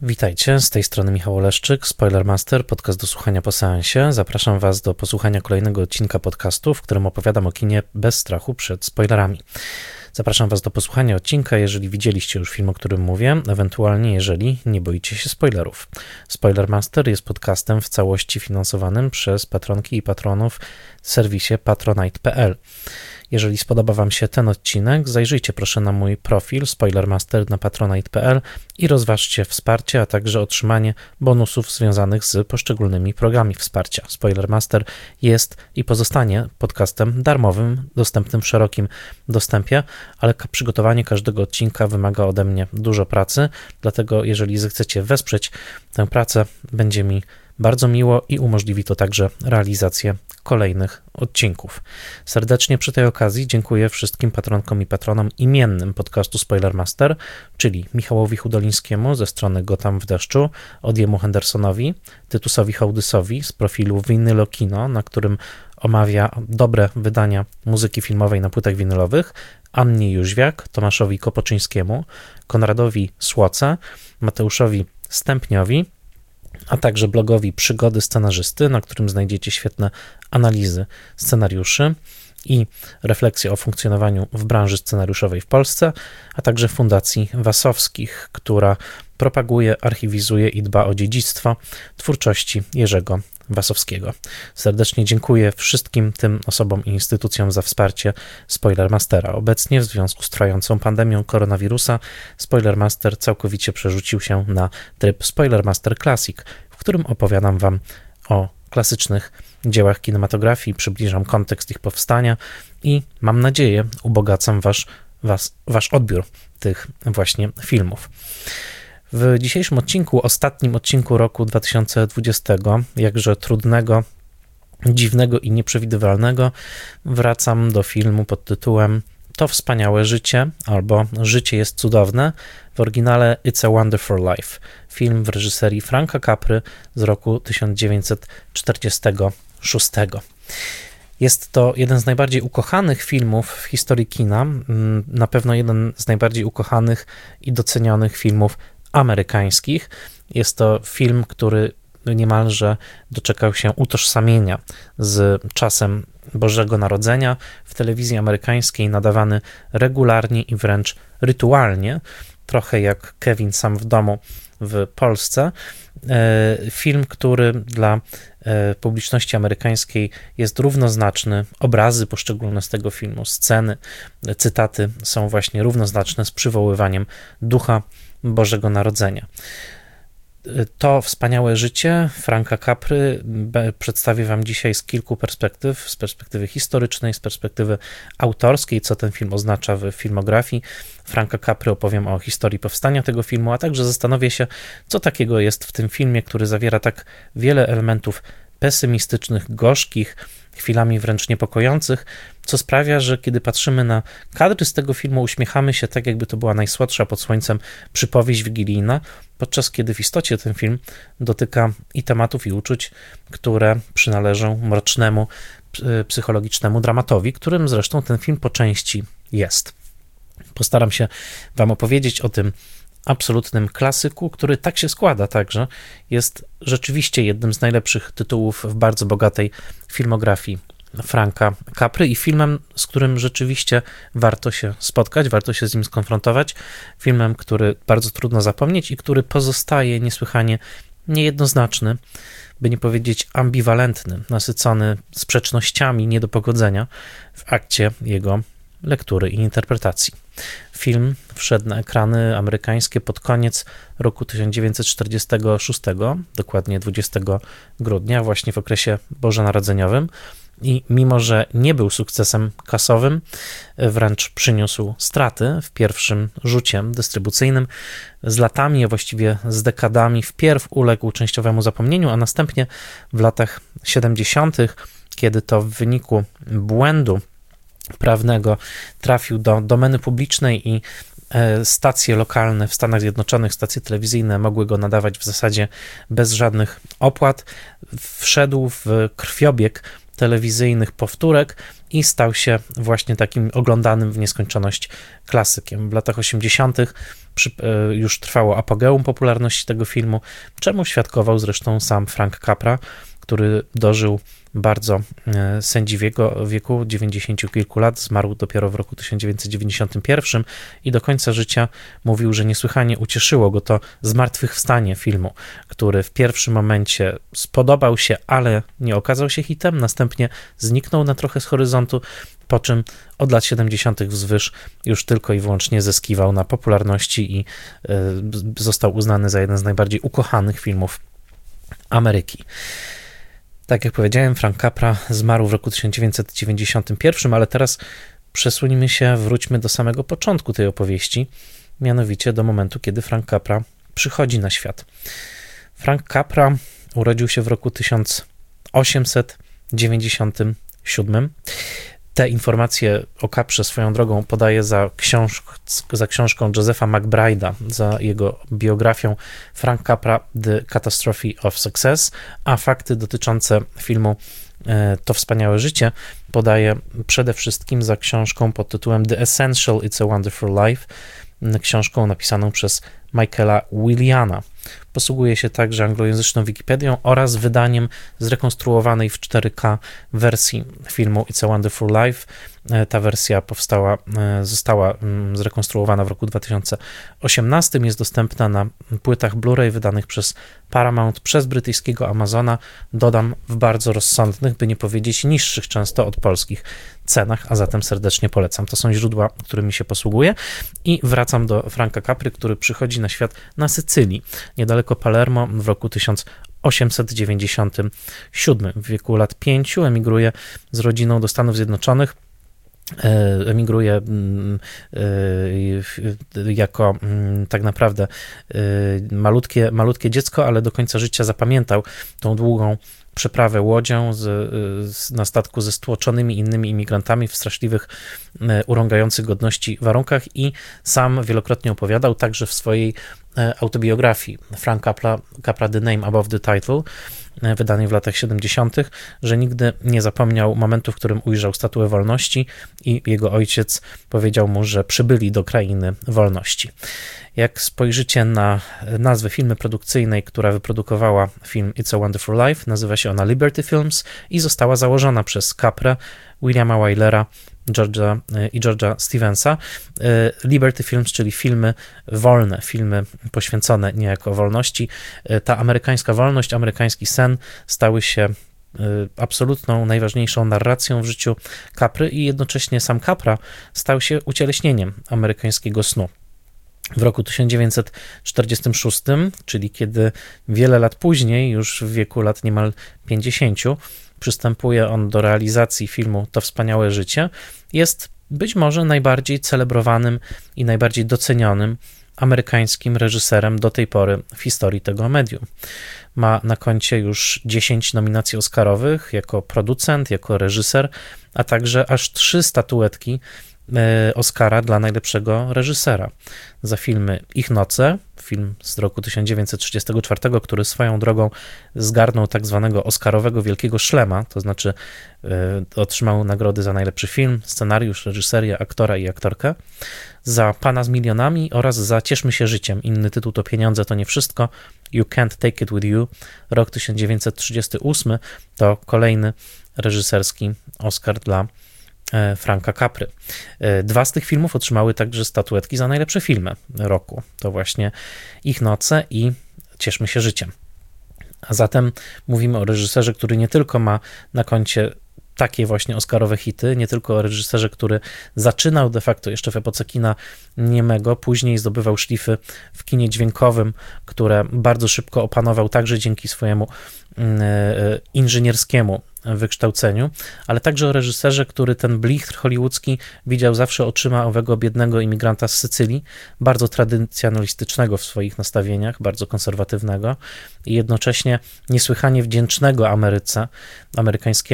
Witajcie, z tej strony Michał Oleszczyk, Spoilermaster, podcast do słuchania po seansie. Zapraszam Was do posłuchania kolejnego odcinka podcastu, w którym opowiadam o kinie bez strachu przed spoilerami. Zapraszam Was do posłuchania odcinka, jeżeli widzieliście już film, o którym mówię, ewentualnie jeżeli nie boicie się spoilerów. Spoilermaster jest podcastem w całości finansowanym przez patronki i patronów w serwisie patronite.pl. Jeżeli spodoba Wam się ten odcinek, zajrzyjcie proszę na mój profil Spoilermaster na patronite.pl i rozważcie wsparcie, a także otrzymanie bonusów związanych z poszczególnymi programami wsparcia. Spoilermaster jest i pozostanie podcastem darmowym, dostępnym w szerokim dostępie, ale przygotowanie każdego odcinka wymaga ode mnie dużo pracy, dlatego jeżeli zechcecie wesprzeć tę pracę, będzie mi bardzo miło i umożliwi to także realizację kolejnych odcinków. Serdecznie przy tej okazji dziękuję wszystkim patronkom i patronom imiennym podcastu Spoilermaster, czyli Michałowi Hudolińskiemu ze strony Gotham w deszczu, Odiemu Hendersonowi, Tytusowi Hołdysowi z profilu Vinylo Kino, na którym omawia dobre wydania muzyki filmowej na płytach winylowych, Annie Jóźwiak, Tomaszowi Kopoczyńskiemu, Konradowi Słoce, Mateuszowi Stępniowi, a także blogowi Przygody Scenarzysty, na którym znajdziecie świetne analizy scenariuszy i refleksje o funkcjonowaniu w branży scenariuszowej w Polsce, a także Fundacji Wasowskich, która propaguje, archiwizuje i dba o dziedzictwo twórczości Jerzego Wasowskiego. Serdecznie dziękuję wszystkim tym osobom i instytucjom za wsparcie Spoilermastera. Obecnie w związku z trwającą pandemią koronawirusa Spoilermaster całkowicie przerzucił się na tryb Spoilermaster Classic, w którym opowiadam Wam o klasycznych dziełach kinematografii, przybliżam kontekst ich powstania i mam nadzieję ubogacam wasz odbiór tych właśnie filmów. W dzisiejszym odcinku, ostatnim odcinku roku 2020, jakże trudnego, dziwnego i nieprzewidywalnego, wracam do filmu pod tytułem To wspaniałe życie albo Życie jest cudowne, w oryginale It's a Wonderful Life. Film w reżyserii Franka Capry z roku 1946. Jest to jeden z najbardziej ukochanych filmów w historii kina, na pewno jeden z najbardziej ukochanych i docenionych filmów amerykańskich. Jest to film, który niemalże doczekał się utożsamienia z czasem Bożego Narodzenia w telewizji amerykańskiej, nadawany regularnie i wręcz rytualnie, trochę jak Kevin sam w domu w Polsce. Film, który dla publiczności amerykańskiej jest równoznaczny, obrazy poszczególne z tego filmu, sceny, cytaty są właśnie równoznaczne z przywoływaniem ducha Bożego Narodzenia. To wspaniałe życie Franka Capry przedstawię Wam dzisiaj z kilku perspektyw, z perspektywy historycznej, z perspektywy autorskiej, co ten film oznacza w filmografii Franka Capry, opowiem o historii powstania tego filmu, a także zastanowię się, co takiego jest w tym filmie, który zawiera tak wiele elementów pesymistycznych, gorzkich, chwilami wręcz niepokojących, co sprawia, że kiedy patrzymy na kadry z tego filmu, uśmiechamy się tak, jakby to była najsłodsza pod słońcem przypowieść wigilijna, podczas kiedy w istocie ten film dotyka i tematów, i uczuć, które przynależą mrocznemu, psychologicznemu dramatowi, którym zresztą ten film po części jest. Postaram się Wam opowiedzieć o tym absolutnym klasyku, który tak się składa także, jest rzeczywiście jednym z najlepszych tytułów w bardzo bogatej filmografii Franka Capry i filmem, z którym rzeczywiście warto się spotkać, warto się z nim skonfrontować. Filmem, który bardzo trudno zapomnieć i który pozostaje niesłychanie niejednoznaczny, by nie powiedzieć ambiwalentny, nasycony sprzecznościami, nie do pogodzenia w akcie jego lektury i interpretacji. Film wszedł na ekrany amerykańskie pod koniec roku 1946, dokładnie 20 grudnia, właśnie w okresie bożonarodzeniowym i mimo, że nie był sukcesem kasowym, wręcz przyniósł straty w pierwszym rzucie dystrybucyjnym. Z latami, a właściwie z dekadami wpierw uległ częściowemu zapomnieniu, a następnie w latach 70., kiedy to w wyniku błędu prawnego trafił do domeny publicznej i stacje lokalne w Stanach Zjednoczonych, stacje telewizyjne mogły go nadawać w zasadzie bez żadnych opłat. Wszedł w krwiobieg telewizyjnych powtórek i stał się właśnie takim oglądanym w nieskończoność klasykiem. W latach 80. już trwało apogeum popularności tego filmu, czemu świadkował zresztą sam Frank Capra, który dożył bardzo sędziwego wieku, 90 kilku lat, zmarł dopiero w roku 1991 i do końca życia mówił, że niesłychanie ucieszyło go to zmartwychwstanie filmu, który w pierwszym momencie spodobał się, ale nie okazał się hitem, następnie zniknął na trochę z horyzontu, po czym od lat 70. wzwyż już tylko i wyłącznie zyskiwał na popularności i został uznany za jeden z najbardziej ukochanych filmów Ameryki. Tak jak powiedziałem, Frank Capra zmarł w roku 1991, ale teraz przesuńmy się, wróćmy do samego początku tej opowieści, mianowicie do momentu, kiedy Frank Capra przychodzi na świat. Frank Capra urodził się w roku 1897. Te informacje o Caprze swoją drogą podaję za książką Josepha McBride'a, za jego biografią Frank Capra, The Catastrophe of Success, a fakty dotyczące filmu To wspaniałe życie podaję przede wszystkim za książką pod tytułem The Essential It's a Wonderful Life, książką napisaną przez Michaela Williana. Posługuje się także anglojęzyczną Wikipedią oraz wydaniem zrekonstruowanej w 4K wersji filmu It's a Wonderful Life. Ta wersja została zrekonstruowana w roku 2018. Jest dostępna na płytach Blu-ray wydanych przez Paramount przez brytyjskiego Amazona. Dodam, w bardzo rozsądnych, by nie powiedzieć niższych często od polskich cenach, a zatem serdecznie polecam. To są źródła, którymi się posługuję. I wracam do Franka Capry, który przychodzi na świat na Sycylii, niedaleko Palermo w roku 1897. W wieku lat 5 emigruje z rodziną do Stanów Zjednoczonych. Emigruje jako tak naprawdę malutkie dziecko, ale do końca życia zapamiętał tą długą przeprawę łodzią na statku ze stłoczonymi innymi imigrantami w straszliwych, urągających godności warunkach i sam wielokrotnie opowiadał, także w swojej autobiografii Frank Capra The Name Above the Title, wydanej w latach 70., że nigdy nie zapomniał momentu, w którym ujrzał statuę wolności i jego ojciec powiedział mu, że przybyli do krainy wolności. Jak spojrzycie na nazwę firmy produkcyjnej, która wyprodukowała film It's a Wonderful Life, nazywa się ona Liberty Films i została założona przez Caprę, Williama Wylera i George'a Stevensa. Liberty Films, czyli filmy wolne, filmy poświęcone niejako wolności. Ta amerykańska wolność, amerykański sen stały się absolutną, najważniejszą narracją w życiu Capry i jednocześnie sam Capra stał się ucieleśnieniem amerykańskiego snu. W roku 1946, czyli kiedy wiele lat później, już w wieku lat niemal 50, przystępuje on do realizacji filmu To wspaniałe życie, jest być może najbardziej celebrowanym i najbardziej docenionym amerykańskim reżyserem do tej pory w historii tego medium. Ma na koncie już 10 nominacji oscarowych jako producent, jako reżyser, a także aż 3 statuetki Oscara dla najlepszego reżysera za filmy Ich noce, film z roku 1934, który swoją drogą zgarnął tak zwanego oscarowego Wielkiego Szlema, to znaczy otrzymał nagrody za najlepszy film, scenariusz, reżyserię, aktora i aktorkę, za Pana z milionami oraz za Cieszmy się życiem. Inny tytuł to Pieniądze to nie wszystko, You Can't Take It With You. Rok 1938 to kolejny reżyserski Oscar dla Franka Capry. 2 z tych filmów otrzymały także statuetki za najlepsze filmy roku. To właśnie Ich noce i Cieszmy się życiem. A zatem mówimy o reżyserze, który nie tylko ma na koncie takie właśnie oscarowe hity, nie tylko o reżyserze, który zaczynał de facto jeszcze w epoce kina niemego, później zdobywał szlify w kinie dźwiękowym, które bardzo szybko opanował także dzięki swojemu inżynierskiemu wykształceniu, ale także o reżyserze, który ten blichtr hollywoodzki widział zawsze oczyma owego biednego imigranta z Sycylii, bardzo tradycjonalistycznego w swoich nastawieniach, bardzo konserwatywnego i jednocześnie niesłychanie wdzięcznego Ameryce, amerykańskiemu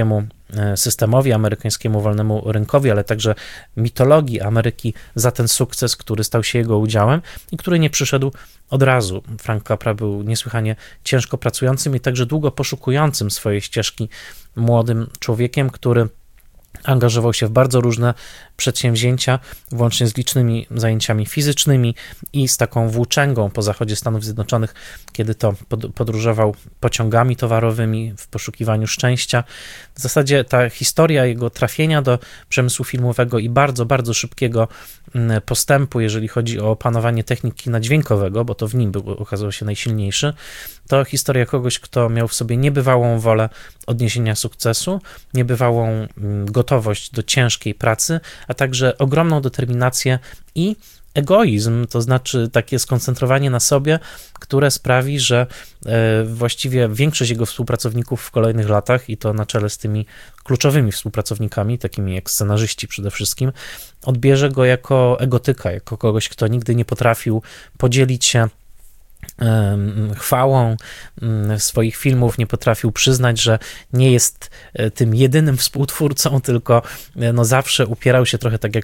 systemowi amerykańskiemu, wolnemu rynkowi, ale także mitologii Ameryki za ten sukces, który stał się jego udziałem i który nie przyszedł od razu. Frank Capra był niesłychanie ciężko pracującym i także długo poszukującym swojej ścieżki młodym człowiekiem, który angażował się w bardzo różne przedsięwzięcia, włącznie z licznymi zajęciami fizycznymi i z taką włóczęgą po zachodzie Stanów Zjednoczonych, kiedy to podróżował pociągami towarowymi w poszukiwaniu szczęścia. W zasadzie ta historia jego trafienia do przemysłu filmowego i bardzo, bardzo szybkiego postępu, jeżeli chodzi o opanowanie techniki kina dźwiękowego, bo to w nim okazał się najsilniejszy, to historia kogoś, kto miał w sobie niebywałą wolę odniesienia sukcesu, niebywałą gotowość do ciężkiej pracy, a także ogromną determinację i egoizm, to znaczy takie skoncentrowanie na sobie, które sprawi, że właściwie większość jego współpracowników w kolejnych latach, i to na czele z tymi kluczowymi współpracownikami, takimi jak scenarzyści przede wszystkim, odbierze go jako egotyka, jako kogoś, kto nigdy nie potrafił podzielić się chwałą swoich filmów, nie potrafił przyznać, że nie jest tym jedynym współtwórcą, tylko no zawsze upierał się trochę tak jak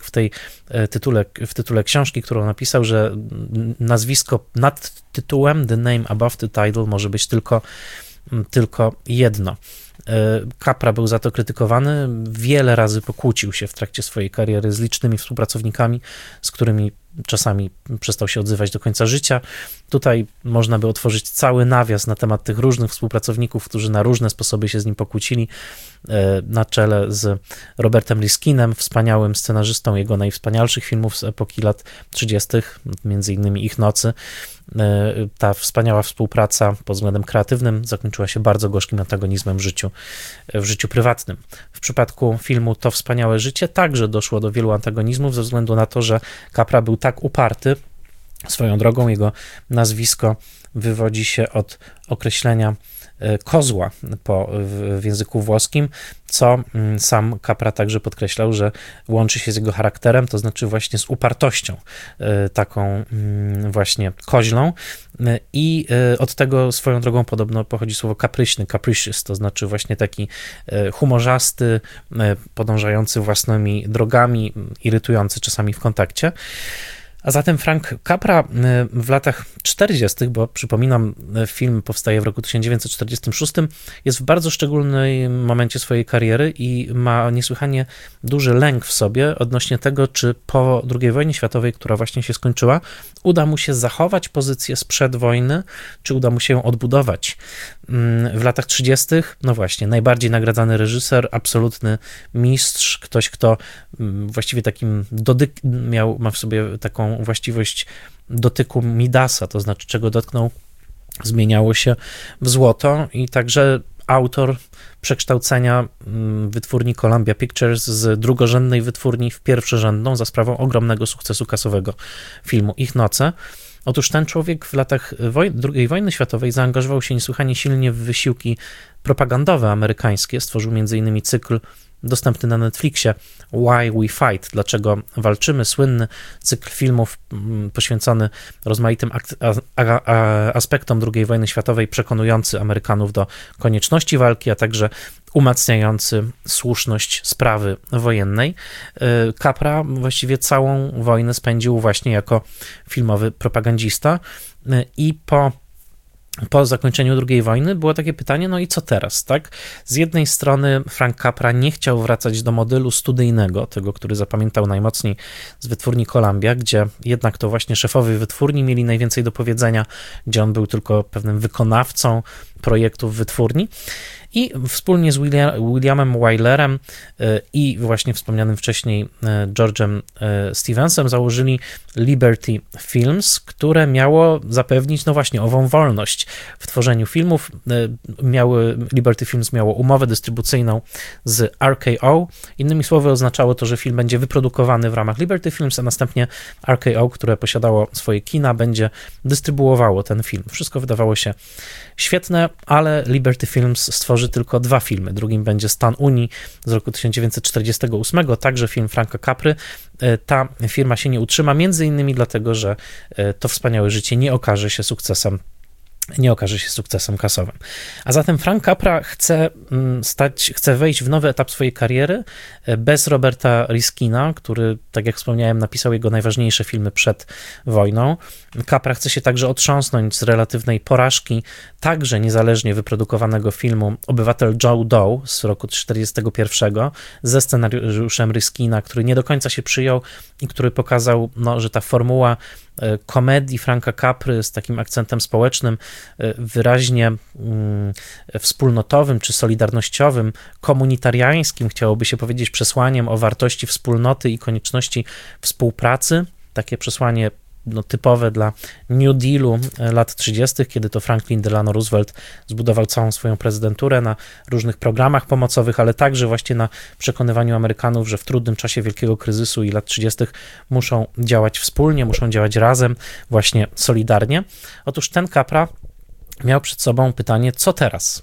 w tytule książki, którą napisał, że nazwisko nad tytułem, the name above the title, może być tylko jedno. Capra był za to krytykowany, wiele razy pokłócił się w trakcie swojej kariery z licznymi współpracownikami, z którymi czasami przestał się odzywać do końca życia. Tutaj można by otworzyć cały nawias na temat tych różnych współpracowników, którzy na różne sposoby się z nim pokłócili, na czele z Robertem Liskinem, wspaniałym scenarzystą jego najwspanialszych filmów z epoki lat 30., między innymi Ich nocy. Ta wspaniała współpraca pod względem kreatywnym zakończyła się bardzo gorzkim antagonizmem w życiu prywatnym. W przypadku filmu To wspaniałe życie także doszło do wielu antagonizmów ze względu na to, że Capra był tak uparty. Swoją drogą jego nazwisko wywodzi się od określenia kozła w języku włoskim, co sam Capra także podkreślał, że łączy się z jego charakterem, to znaczy właśnie z upartością, taką właśnie koźlą, i od tego swoją drogą podobno pochodzi słowo kapryśny, capricious, to znaczy właśnie taki humorzasty, podążający własnymi drogami, irytujący czasami w kontakcie. A zatem Frank Capra w latach 40., bo przypominam, film powstaje w roku 1946, jest w bardzo szczególnym momencie swojej kariery i ma niesłychanie duży lęk w sobie odnośnie tego, czy po II wojnie światowej, która właśnie się skończyła, uda mu się zachować pozycję sprzed wojny, czy uda mu się ją odbudować. W latach 30., no właśnie, najbardziej nagradzany reżyser, absolutny mistrz, ktoś, kto właściwie ma w sobie taką właściwość dotyku Midasa, to znaczy czego dotknął, zmieniało się w złoto, i także autor przekształcenia wytwórni Columbia Pictures z drugorzędnej wytwórni w pierwszorzędną za sprawą ogromnego sukcesu kasowego filmu Ich noce. Otóż ten człowiek w latach II wojny światowej zaangażował się niesłychanie silnie w wysiłki propagandowe amerykańskie. Stworzył m.in. cykl dostępny na Netflixie Why We Fight, dlaczego walczymy, słynny cykl filmów poświęcony rozmaitym aspektom II wojny światowej, przekonujący Amerykanów do konieczności walki, a także umacniający słuszność sprawy wojennej. Capra właściwie całą wojnę spędził właśnie jako filmowy propagandista i po zakończeniu II wojny było takie pytanie, no i co teraz, tak? Z jednej strony Frank Capra nie chciał wracać do modelu studyjnego, tego, który zapamiętał najmocniej z wytwórni Columbia, gdzie jednak to właśnie szefowie wytwórni mieli najwięcej do powiedzenia, gdzie on był tylko pewnym wykonawcą projektów wytwórni. I wspólnie z Williamem Wylerem i właśnie wspomnianym wcześniej George'em Stevensem założyli Liberty Films, które miało zapewnić, no właśnie, ową wolność w tworzeniu filmów. Liberty Films miało umowę dystrybucyjną z RKO. Innymi słowy, oznaczało to, że film będzie wyprodukowany w ramach Liberty Films, a następnie RKO, które posiadało swoje kina, będzie dystrybuowało ten film. Wszystko wydawało się świetne, ale Liberty Films stworzy tylko 2 filmy. Drugim będzie Stan Unii z roku 1948, także film Franka Capry. Ta firma się nie utrzyma, między innymi dlatego, że To wspaniałe życie nie okaże się sukcesem nie okaże się sukcesem kasowym. A zatem Frank Capra chce wejść w nowy etap swojej kariery bez Roberta Riskina, który, tak jak wspomniałem, napisał jego najważniejsze filmy przed wojną. Capra chce się także otrząsnąć z relatywnej porażki także niezależnie wyprodukowanego filmu Obywatel Joe Doe z roku 1941 ze scenariuszem Riskina, który nie do końca się przyjął i który pokazał, że ta formuła komedii Franka Capry z takim akcentem społecznym, wyraźnie wspólnotowym czy solidarnościowym, komunitariańskim, chciałoby się powiedzieć, przesłaniem o wartości wspólnoty i konieczności współpracy. Takie przesłanie typowe dla New Dealu lat 30., kiedy to Franklin Delano Roosevelt zbudował całą swoją prezydenturę na różnych programach pomocowych, ale także właśnie na przekonywaniu Amerykanów, że w trudnym czasie wielkiego kryzysu i lat 30. muszą działać wspólnie, muszą działać razem, właśnie solidarnie. Otóż ten Capra miał przed sobą pytanie, co teraz?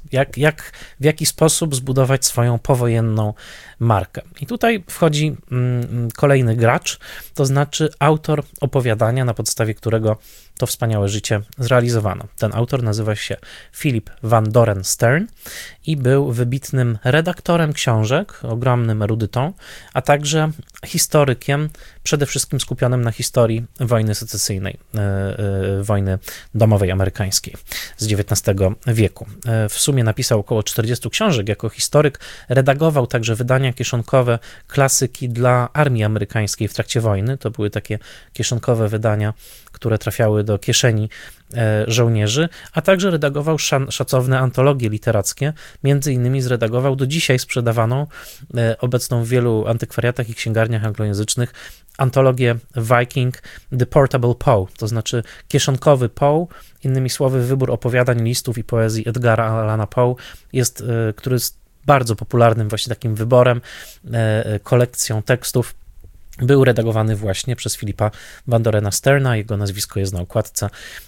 W jaki sposób zbudować swoją powojenną markę? I tutaj wchodzi kolejny gracz, to znaczy autor opowiadania, na podstawie którego to wspaniałe życie zrealizowano. Ten autor nazywa się Philip Van Doren Stern i był wybitnym redaktorem książek, ogromnym erudytą, a także historykiem, przede wszystkim skupionym na historii wojny secesyjnej, wojny domowej amerykańskiej z XIX wieku. W sumie napisał około 40 książek jako historyk, redagował także wydania kieszonkowe klasyki dla armii amerykańskiej w trakcie wojny. To były takie kieszonkowe wydania, które trafiały do kieszeni żołnierzy, a także redagował szacowne antologie literackie, między innymi zredagował do dzisiaj sprzedawaną, obecną w wielu antykwariatach i księgarniach anglojęzycznych, antologię Viking The Portable Poe, to znaczy kieszonkowy Poe, innymi słowy wybór opowiadań, listów i poezji Edgara Allana Poe, który jest bardzo popularnym właśnie takim wyborem, kolekcją tekstów. Był redagowany właśnie przez Philipa Van Dorena Sterna, jego nazwisko jest na okładce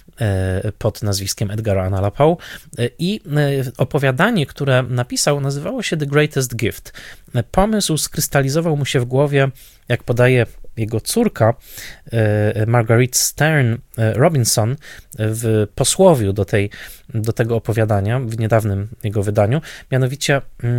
pod nazwiskiem Edgara Allana Poe i opowiadanie, które napisał, nazywało się The Greatest Gift. Pomysł skrystalizował mu się w głowie, jak podaje jego córka Marguerite Stern Robinson w posłowiu do tego opowiadania w niedawnym jego wydaniu. Mianowicie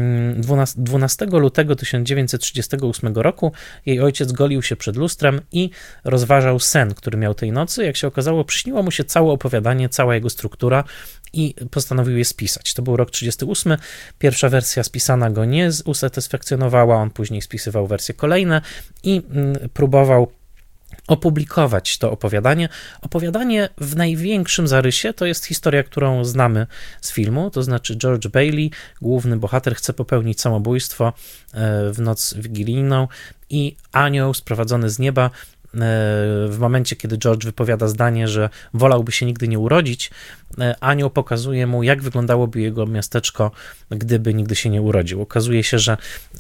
12 lutego 1938 roku jej ojciec golił się przed lustrem i rozważał sen, który miał tej nocy. Jak się okazało, przyśniło mu się całe opowiadanie, cała jego struktura i postanowił je spisać. To był rok 1938. Pierwsza wersja spisana go nie usatysfakcjonowała, on później spisywał wersje kolejne i próbował opublikować to opowiadanie. Opowiadanie w największym zarysie to jest historia, którą znamy z filmu, to znaczy George Bailey, główny bohater, chce popełnić samobójstwo w noc wigilijną i anioł sprowadzony z nieba w momencie, kiedy George wypowiada zdanie, że wolałby się nigdy nie urodzić, anioł pokazuje mu, jak wyglądałoby jego miasteczko, gdyby nigdy się nie urodził. Okazuje się, że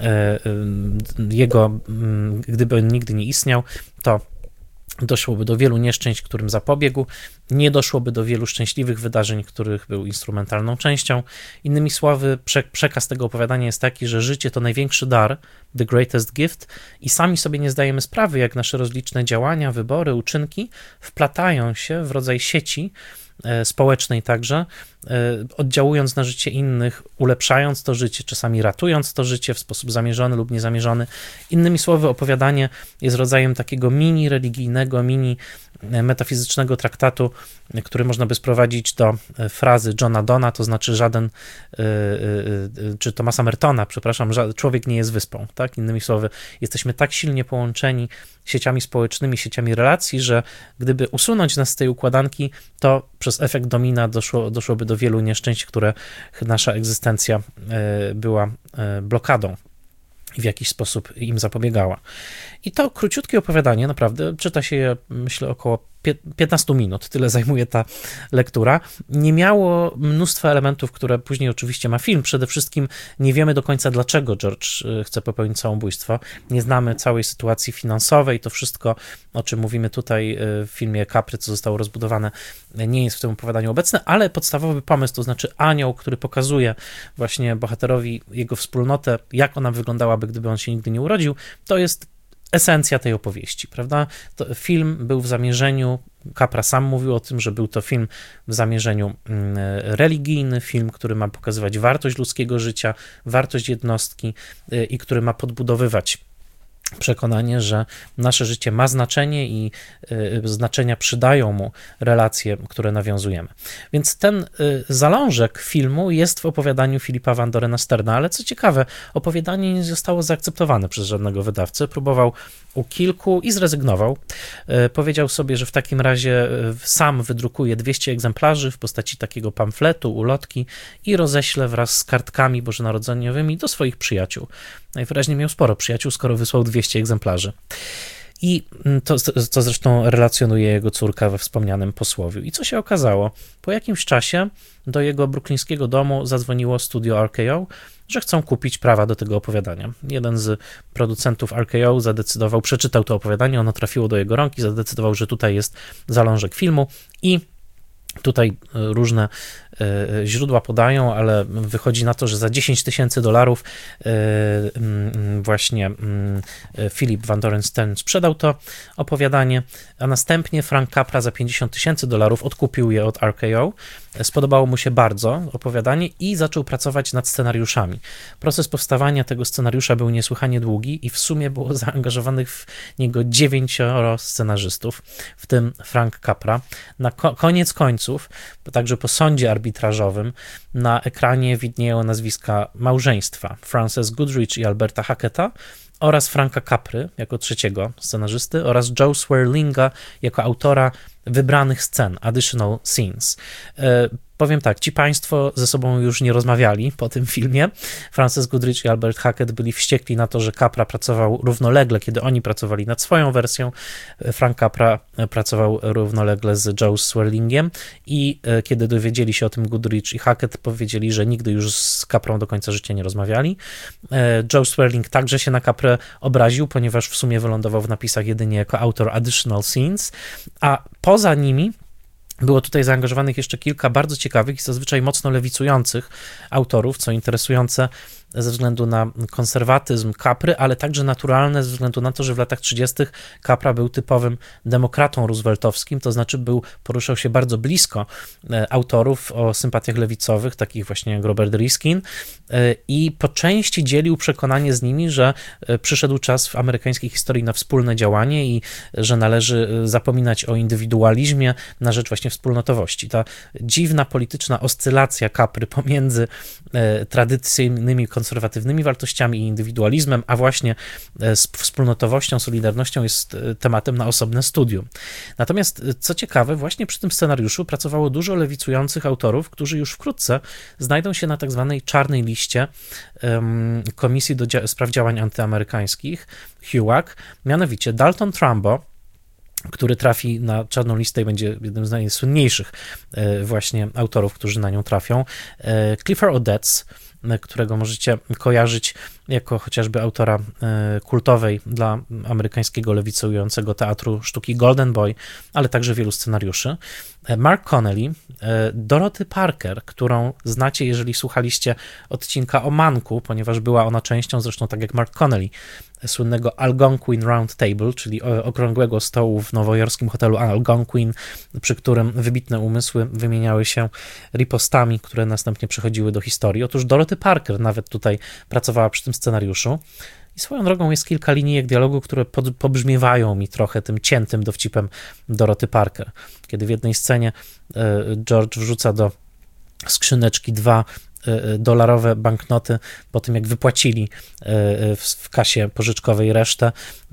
gdyby on nigdy nie istniał, to doszłoby do wielu nieszczęść, którym zapobiegł, nie doszłoby do wielu szczęśliwych wydarzeń, których był instrumentalną częścią. Innymi słowy, przekaz tego opowiadania jest taki, że życie to największy dar, the greatest gift, i sami sobie nie zdajemy sprawy, jak nasze rozliczne działania, wybory, uczynki wplatają się w rodzaj sieci społecznej także, oddziałując na życie innych, ulepszając to życie, czasami ratując to życie w sposób zamierzony lub niezamierzony. Innymi słowy, opowiadanie jest rodzajem takiego mini religijnego, mini metafizycznego traktatu, który można by sprowadzić do frazy Johna Donna, to znaczy czy Thomasa Mertona, przepraszam, człowiek nie jest wyspą, tak? Innymi słowy, jesteśmy tak silnie połączeni sieciami społecznymi, sieciami relacji, że gdyby usunąć nas z tej układanki, to przez efekt domina doszłoby do wielu nieszczęść, które nasza egzystencja była blokadą i w jakiś sposób im zapobiegała. I to króciutkie opowiadanie, naprawdę, czyta się je, myślę, około 15 minut, tyle zajmuje ta lektura. Nie miało mnóstwa elementów, które później oczywiście ma film. Przede wszystkim nie wiemy do końca, dlaczego George chce popełnić samobójstwo. Nie znamy całej sytuacji finansowej. To wszystko, o czym mówimy tutaj w filmie Capry, co zostało rozbudowane, nie jest w tym opowiadaniu obecne, ale podstawowy pomysł, to znaczy anioł, który pokazuje właśnie bohaterowi jego wspólnotę, jak ona wyglądałaby, gdyby on się nigdy nie urodził, to jest esencja tej opowieści, prawda? Film był w zamierzeniu Capra sam mówił o tym, że był to film w zamierzeniu religijny, film, który ma pokazywać wartość ludzkiego życia, wartość jednostki i który ma podbudowywać przekonanie, że nasze życie ma znaczenie i znaczenia przydają mu relacje, które nawiązujemy. Więc ten zalążek filmu jest w opowiadaniu Philippa Van Dorena Sterna, ale co ciekawe, opowiadanie nie zostało zaakceptowane przez żadnego wydawcę. Próbował u kilku i zrezygnował. Powiedział sobie, że w takim razie sam wydrukuje 200 egzemplarzy w postaci takiego pamfletu, ulotki i roześle wraz z kartkami bożonarodzeniowymi do swoich przyjaciół. Najwyraźniej miał sporo przyjaciół, skoro wysłał 200 egzemplarzy. I to zresztą relacjonuje jego córka we wspomnianym posłowiu. I co się okazało? Po jakimś czasie do jego bruklińskiego domu zadzwoniło studio RKO, że chcą kupić prawa do tego opowiadania. Jeden z producentów RKO zadecydował, przeczytał to opowiadanie, ono trafiło do jego rąk i zadecydował, że tutaj jest zalążek filmu i tutaj różne źródła podają, ale wychodzi na to, że za $10,000 właśnie Philip Van Doren Stern sprzedał to opowiadanie, a następnie Frank Capra za $50,000 odkupił je od RKO. Spodobało mu się bardzo opowiadanie i zaczął pracować nad scenariuszami. Proces powstawania tego scenariusza był niesłychanie długi i w sumie było zaangażowanych w niego 9 scenarzystów, w tym Frank Capra. Na koniec końców, także po sądzie arbitrażowym, na ekranie widnieją nazwiska małżeństwa Frances Goodrich i Alberta Hacketa oraz Franka Capry jako trzeciego scenarzysty oraz Joe Swerlinga jako autora wybranych scen, additional scenes. Powiem tak, ci państwo ze sobą już nie rozmawiali po tym filmie. Frances Goodrich i Albert Hackett byli wściekli na to, że Capra pracował równolegle, kiedy oni pracowali nad swoją wersją. Frank Capra pracował równolegle z Joe Swerlingiem i kiedy dowiedzieli się o tym Goodrich i Hackett, powiedzieli, że nigdy już z Caprą do końca życia nie rozmawiali. Joe Swerling także się na Caprę obraził, ponieważ w sumie wylądował w napisach jedynie jako autor additional scenes, a poza nimi było tutaj zaangażowanych jeszcze kilka bardzo ciekawych i zazwyczaj mocno lewicujących autorów, co interesujące ze względu na konserwatyzm Capry, ale także naturalne ze względu na to, że w latach 30. Capra był typowym demokratą rooseveltowskim, to znaczy poruszał się bardzo blisko autorów o sympatiach lewicowych, takich właśnie jak Robert Riskin, i po części dzielił przekonanie z nimi, że przyszedł czas w amerykańskiej historii na wspólne działanie i że należy zapominać o indywidualizmie na rzecz właśnie wspólnotowości. Ta dziwna polityczna oscylacja Capry pomiędzy tradycyjnymi konserwatywnymi wartościami i indywidualizmem, a właśnie z wspólnotowością, solidarnością jest tematem na osobne studium. Natomiast co ciekawe, właśnie przy tym scenariuszu pracowało dużo lewicujących autorów, którzy już wkrótce znajdą się na tak zwanej czarnej liście Komisji do Spraw Działań Antyamerykańskich, HUAC, mianowicie Dalton Trumbo, który trafi na czarną listę i będzie jednym z najsłynniejszych właśnie autorów, którzy na nią trafią, Clifford Odets, którego możecie kojarzyć jako chociażby autora kultowej dla amerykańskiego lewicującego teatru sztuki Golden Boy, ale także wielu scenariuszy. Mark Connelly, Dorothy Parker, którą znacie, jeżeli słuchaliście odcinka o Manku, ponieważ była ona częścią, zresztą tak jak Mark Connelly, słynnego Algonquin Round Table, czyli okrągłego stołu w nowojorskim hotelu Algonquin, przy którym wybitne umysły wymieniały się ripostami, które następnie przechodziły do historii. Otóż Dorothy Parker nawet tutaj pracowała przy tym scenariuszu. I swoją drogą jest kilka linijek dialogu, które pobrzmiewają mi trochę tym ciętym dowcipem Dorothy Parker. Kiedy w jednej scenie George wrzuca do skrzyneczki 2 dolarowe banknoty po tym, jak wypłacili w kasie pożyczkowej resztę,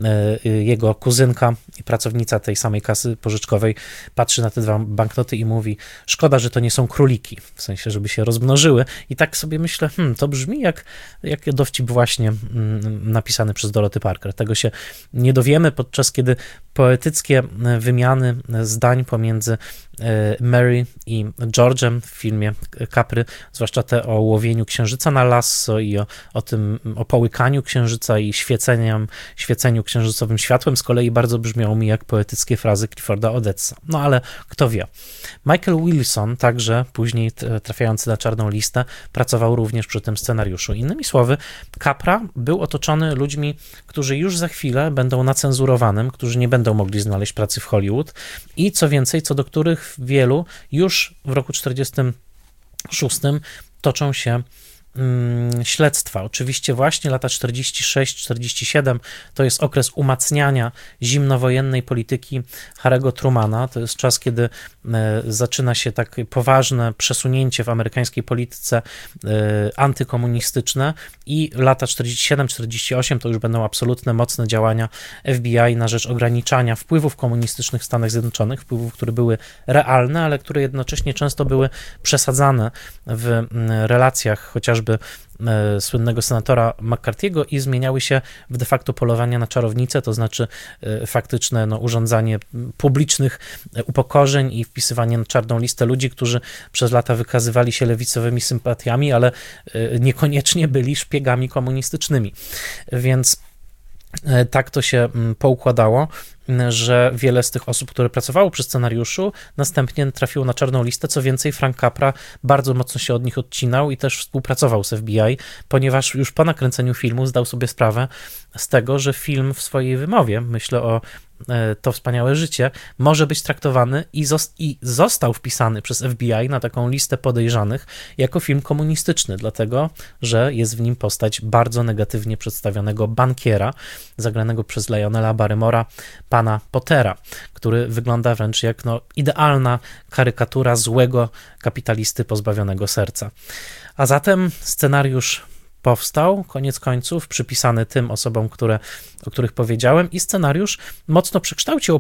jego kuzynka i pracownica tej samej kasy pożyczkowej patrzy na te 2 banknoty i mówi: szkoda, że to nie są króliki, w sensie, żeby się rozmnożyły. I tak sobie myślę, to brzmi jak dowcip właśnie napisany przez Dorothy Parker. Tego się nie dowiemy, podczas kiedy poetyckie wymiany zdań pomiędzy Mary i George'em w filmie Capry, zwłaszcza te o łowieniu księżyca na lasso i o połykaniu księżyca i świeceniu księżycowym światłem, z kolei bardzo brzmią mi jak poetyckie frazy Clifforda Odetsa. No ale kto wie. Michael Wilson, także później trafiający na czarną listę, pracował również przy tym scenariuszu. Innymi słowy, Capra był otoczony ludźmi, którzy już za chwilę będą na cenzurowanym, którzy nie będą będą mogli znaleźć pracy w Hollywood i co więcej, co do których wielu już w roku 1946 toczą się śledztwa. Oczywiście właśnie lata 46-47 to jest okres umacniania zimnowojennej polityki Harry'ego Trumana. To jest czas, kiedy zaczyna się takie poważne przesunięcie w amerykańskiej polityce antykomunistyczne i lata 47-48 to już będą absolutne, mocne działania FBI na rzecz ograniczania wpływów komunistycznych w Stanach Zjednoczonych, wpływów, które były realne, ale które jednocześnie często były przesadzane w relacjach chociażby słynnego senatora McCarthy'ego i zmieniały się w de facto polowania na czarownice, to znaczy faktyczne urządzanie publicznych upokorzeń i wpisywanie na czarną listę ludzi, którzy przez lata wykazywali się lewicowymi sympatiami, ale niekoniecznie byli szpiegami komunistycznymi. Więc tak to się poukładało, że wiele z tych osób, które pracowało przy scenariuszu, następnie trafiło na czarną listę. Co więcej, Frank Capra bardzo mocno się od nich odcinał i też współpracował z FBI, ponieważ już po nakręceniu filmu zdał sobie sprawę z tego, że film w swojej wymowie, myślę o To wspaniałe życie, może być traktowany i został wpisany przez FBI na taką listę podejrzanych jako film komunistyczny, dlatego, że jest w nim postać bardzo negatywnie przedstawionego bankiera, zagranego przez Lionela Barrymora, pana Pottera, który wygląda wręcz jak idealna karykatura złego kapitalisty pozbawionego serca. A zatem scenariusz powstał, koniec końców, przypisany tym osobom, o których powiedziałem, i scenariusz mocno przekształcił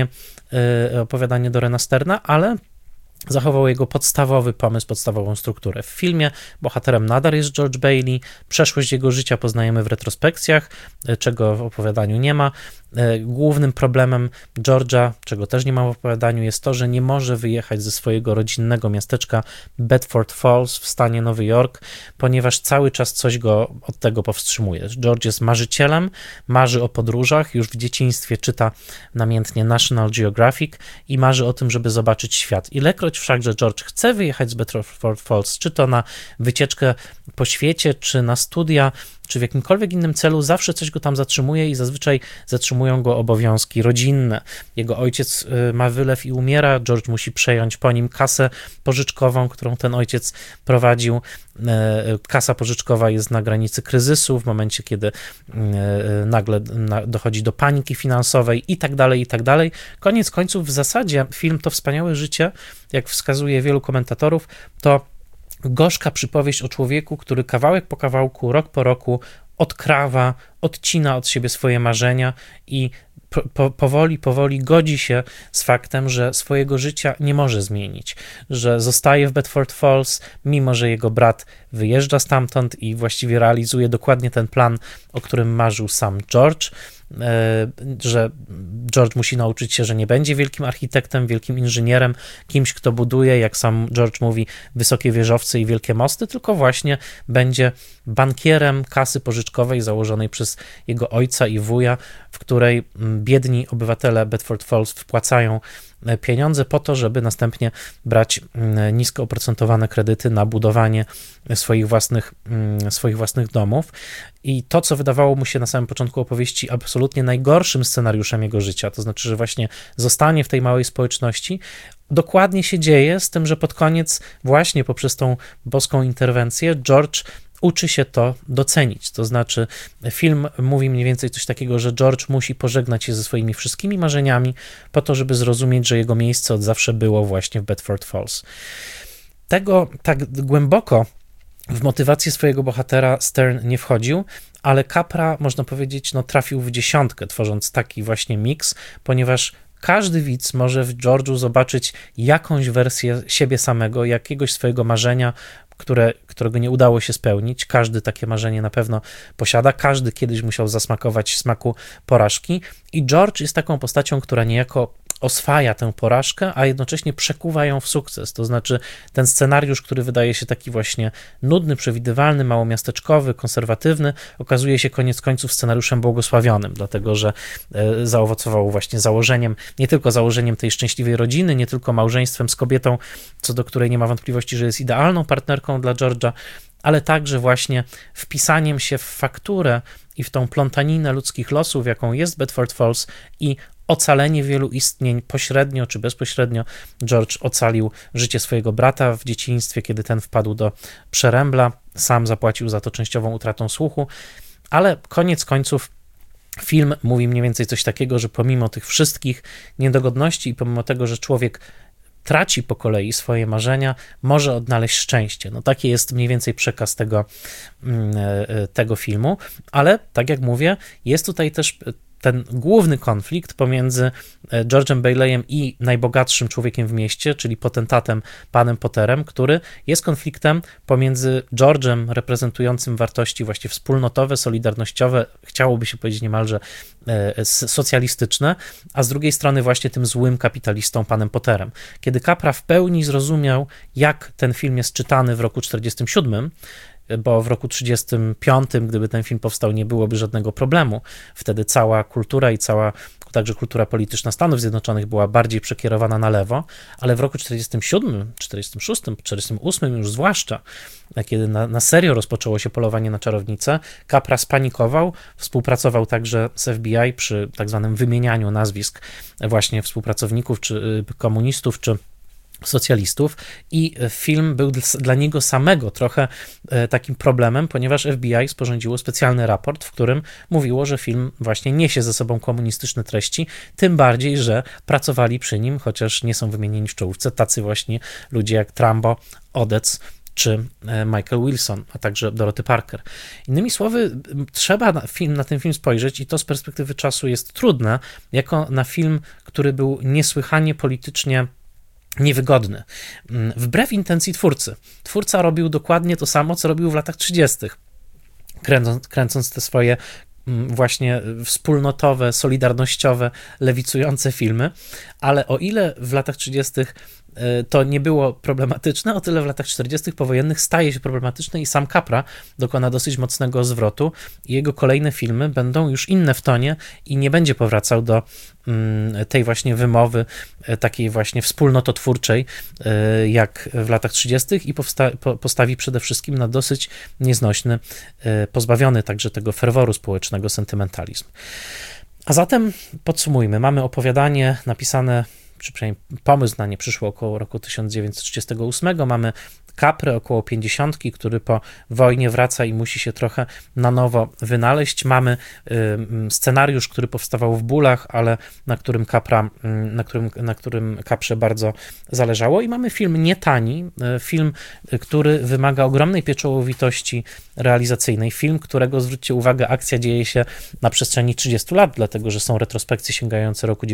opowiadanie Dorena Sterna, ale zachował jego podstawowy pomysł, podstawową strukturę. W filmie bohaterem nadal jest George Bailey, przeszłość jego życia poznajemy w retrospekcjach, czego w opowiadaniu nie ma. Głównym problemem George'a, czego też nie ma w opowiadaniu, jest to, że nie może wyjechać ze swojego rodzinnego miasteczka Bedford Falls w stanie Nowy Jork, ponieważ cały czas coś go od tego powstrzymuje. George jest marzycielem, marzy o podróżach, już w dzieciństwie czyta namiętnie National Geographic i marzy o tym, żeby zobaczyć świat. Ilekroć wszakże George chce wyjechać z Bedford Falls, czy to na wycieczkę po świecie, czy na studia, czy w jakimkolwiek innym celu, zawsze coś go tam zatrzymuje i zazwyczaj zatrzymują go obowiązki rodzinne. Jego ojciec ma wylew i umiera, George musi przejąć po nim kasę pożyczkową, którą ten ojciec prowadził. Kasa pożyczkowa jest na granicy kryzysu, w momencie, kiedy nagle dochodzi do paniki finansowej i tak dalej, i tak dalej. Koniec końców, w zasadzie film To wspaniałe życie, jak wskazuje wielu komentatorów, to gorzka przypowieść o człowieku, który kawałek po kawałku, rok po roku odkrawa, odcina od siebie swoje marzenia i powoli godzi się z faktem, że swojego życia nie może zmienić, że zostaje w Bedford Falls, mimo że jego brat wyjeżdża stamtąd i właściwie realizuje dokładnie ten plan, o którym marzył sam George, że George musi nauczyć się, że nie będzie wielkim architektem, wielkim inżynierem, kimś, kto buduje, jak sam George mówi, wysokie wieżowce i wielkie mosty, tylko właśnie będzie bankierem kasy pożyczkowej założonej przez jego ojca i wuja, w której biedni obywatele Bedford Falls wpłacają pieniądze po to, żeby następnie brać nisko oprocentowane kredyty na budowanie swoich własnych domów. I to, co wydawało mu się na samym początku opowieści absolutnie najgorszym scenariuszem jego życia, to znaczy, że właśnie zostanie w tej małej społeczności, dokładnie się dzieje, z tym, że pod koniec właśnie poprzez tą boską interwencję George uczy się to docenić, to znaczy film mówi mniej więcej coś takiego, że George musi pożegnać się ze swoimi wszystkimi marzeniami po to, żeby zrozumieć, że jego miejsce od zawsze było właśnie w Bedford Falls. Tego tak głęboko w motywację swojego bohatera Stern nie wchodził, ale Capra, można powiedzieć, trafił w dziesiątkę, tworząc taki właśnie miks, ponieważ każdy widz może w George'u zobaczyć jakąś wersję siebie samego, jakiegoś swojego marzenia, którego nie udało się spełnić. Każdy takie marzenie na pewno posiada, każdy kiedyś musiał zasmakować smaku porażki i George jest taką postacią, która niejako oswaja tę porażkę, a jednocześnie przekuwa ją w sukces. To znaczy ten scenariusz, który wydaje się taki właśnie nudny, przewidywalny, małomiasteczkowy, konserwatywny, okazuje się koniec końców scenariuszem błogosławionym, dlatego że zaowocował właśnie nie tylko założeniem tej szczęśliwej rodziny, nie tylko małżeństwem z kobietą, co do której nie ma wątpliwości, że jest idealną partnerką dla George'a, ale także właśnie wpisaniem się w fakturę i w tą plątaninę ludzkich losów, jaką jest Bedford Falls i ocalenie wielu istnień, pośrednio czy bezpośrednio George ocalił życie swojego brata w dzieciństwie, kiedy ten wpadł do przerębla, sam zapłacił za to częściową utratą słuchu, ale koniec końców film mówi mniej więcej coś takiego, że pomimo tych wszystkich niedogodności i pomimo tego, że człowiek traci po kolei swoje marzenia, może odnaleźć szczęście. No taki jest mniej więcej przekaz tego filmu, ale tak jak mówię, jest tutaj też ten główny konflikt pomiędzy George'em Baileyem i najbogatszym człowiekiem w mieście, czyli potentatem panem Potterem, który jest konfliktem pomiędzy George'em reprezentującym wartości właśnie wspólnotowe, solidarnościowe, chciałoby się powiedzieć niemalże socjalistyczne, a z drugiej strony właśnie tym złym kapitalistą panem Potterem. Kiedy Capra w pełni zrozumiał, jak ten film jest czytany w roku 1947, bo w roku 1935, gdyby ten film powstał, nie byłoby żadnego problemu. Wtedy cała kultura i cała także kultura polityczna Stanów Zjednoczonych była bardziej przekierowana na lewo, ale w roku 1947, 1946, 1948 już zwłaszcza, kiedy na serio rozpoczęło się polowanie na czarownicę, Capra spanikował, współpracował także z FBI przy tak zwanym wymienianiu nazwisk właśnie współpracowników, czy komunistów, czy socjalistów i film był dla niego samego trochę takim problemem, ponieważ FBI sporządziło specjalny raport, w którym mówiło, że film właśnie niesie ze sobą komunistyczne treści, tym bardziej, że pracowali przy nim, chociaż nie są wymienieni w czołówce, tacy właśnie ludzie jak Trumbo, Odets czy Michael Wilson, a także Dorothy Parker. Innymi słowy, trzeba na ten film spojrzeć i to z perspektywy czasu jest trudne, jako na film, który był niesłychanie politycznie niewygodny. Wbrew intencji twórcy. Twórca robił dokładnie to samo, co robił w latach 30., kręcąc te swoje właśnie wspólnotowe, solidarnościowe, lewicujące filmy, ale o ile w latach 30. to nie było problematyczne, o tyle w latach 40. powojennych staje się problematyczne i sam Capra dokona dosyć mocnego zwrotu i jego kolejne filmy będą już inne w tonie i nie będzie powracał do tej właśnie wymowy, takiej właśnie wspólnototwórczej, jak w latach 30. i postawi przede wszystkim na dosyć nieznośny, pozbawiony także tego ferworu społecznego sentymentalizm. A zatem podsumujmy. Mamy opowiadanie napisane, czy przynajmniej pomysł na nie przyszło około roku 1938. Mamy Caprę około 50, który po wojnie wraca i musi się trochę na nowo wynaleźć. Mamy scenariusz, który powstawał w bólach, ale na którym Caprze bardzo zależało i mamy film nietani, film, który wymaga ogromnej pieczołowitości realizacyjnej, film, którego, zwróćcie uwagę, akcja dzieje się na przestrzeni 30 lat, dlatego że są retrospekcje sięgające roku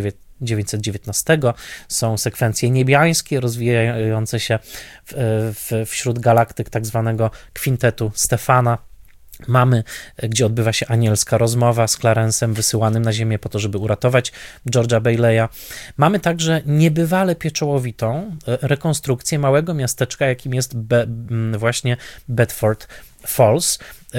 1919, są sekwencje niebiańskie rozwijające się wśród galaktyk tak zwanego kwintetu Stefana. Mamy, gdzie odbywa się anielska rozmowa z Clarence'em wysyłanym na ziemię po to, żeby uratować George'a Bayleya. Mamy także niebywale pieczołowitą rekonstrukcję małego miasteczka, jakim jest właśnie Bedford Falls.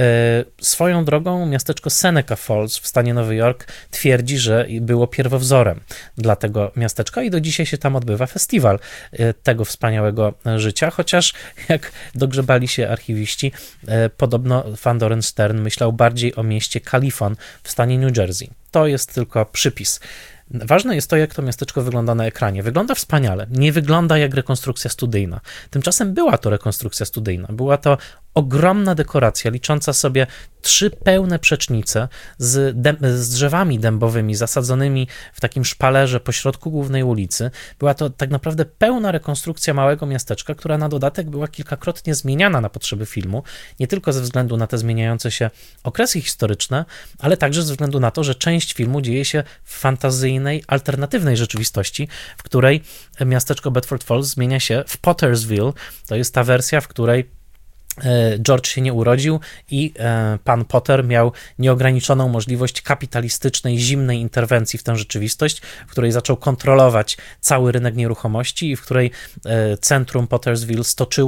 Swoją drogą miasteczko Seneca Falls w stanie Nowy Jork twierdzi, że było pierwowzorem dla tego miasteczka i do dzisiaj się tam odbywa festiwal tego wspaniałego życia, chociaż jak dogrzebali się archiwiści, podobno Van Doren Stern myślał bardziej o mieście Califon w stanie New Jersey. To jest tylko przypis. Ważne jest to, jak to miasteczko wygląda na ekranie. Wygląda wspaniale, nie wygląda jak rekonstrukcja studyjna. Tymczasem była to rekonstrukcja studyjna. Była to ogromna dekoracja, licząca sobie 3 pełne przecznice z drzewami dębowymi zasadzonymi w takim szpalerze pośrodku głównej ulicy. Była to tak naprawdę pełna rekonstrukcja małego miasteczka, która na dodatek była kilkakrotnie zmieniana na potrzeby filmu, nie tylko ze względu na te zmieniające się okresy historyczne, ale także ze względu na to, że część filmu dzieje się w fantazyjnej, alternatywnej rzeczywistości, w której miasteczko Bedford Falls zmienia się w Pottersville. To jest ta wersja, w której George się nie urodził i pan Potter miał nieograniczoną możliwość kapitalistycznej, zimnej interwencji w tę rzeczywistość, w której zaczął kontrolować cały rynek nieruchomości i w której centrum Pottersville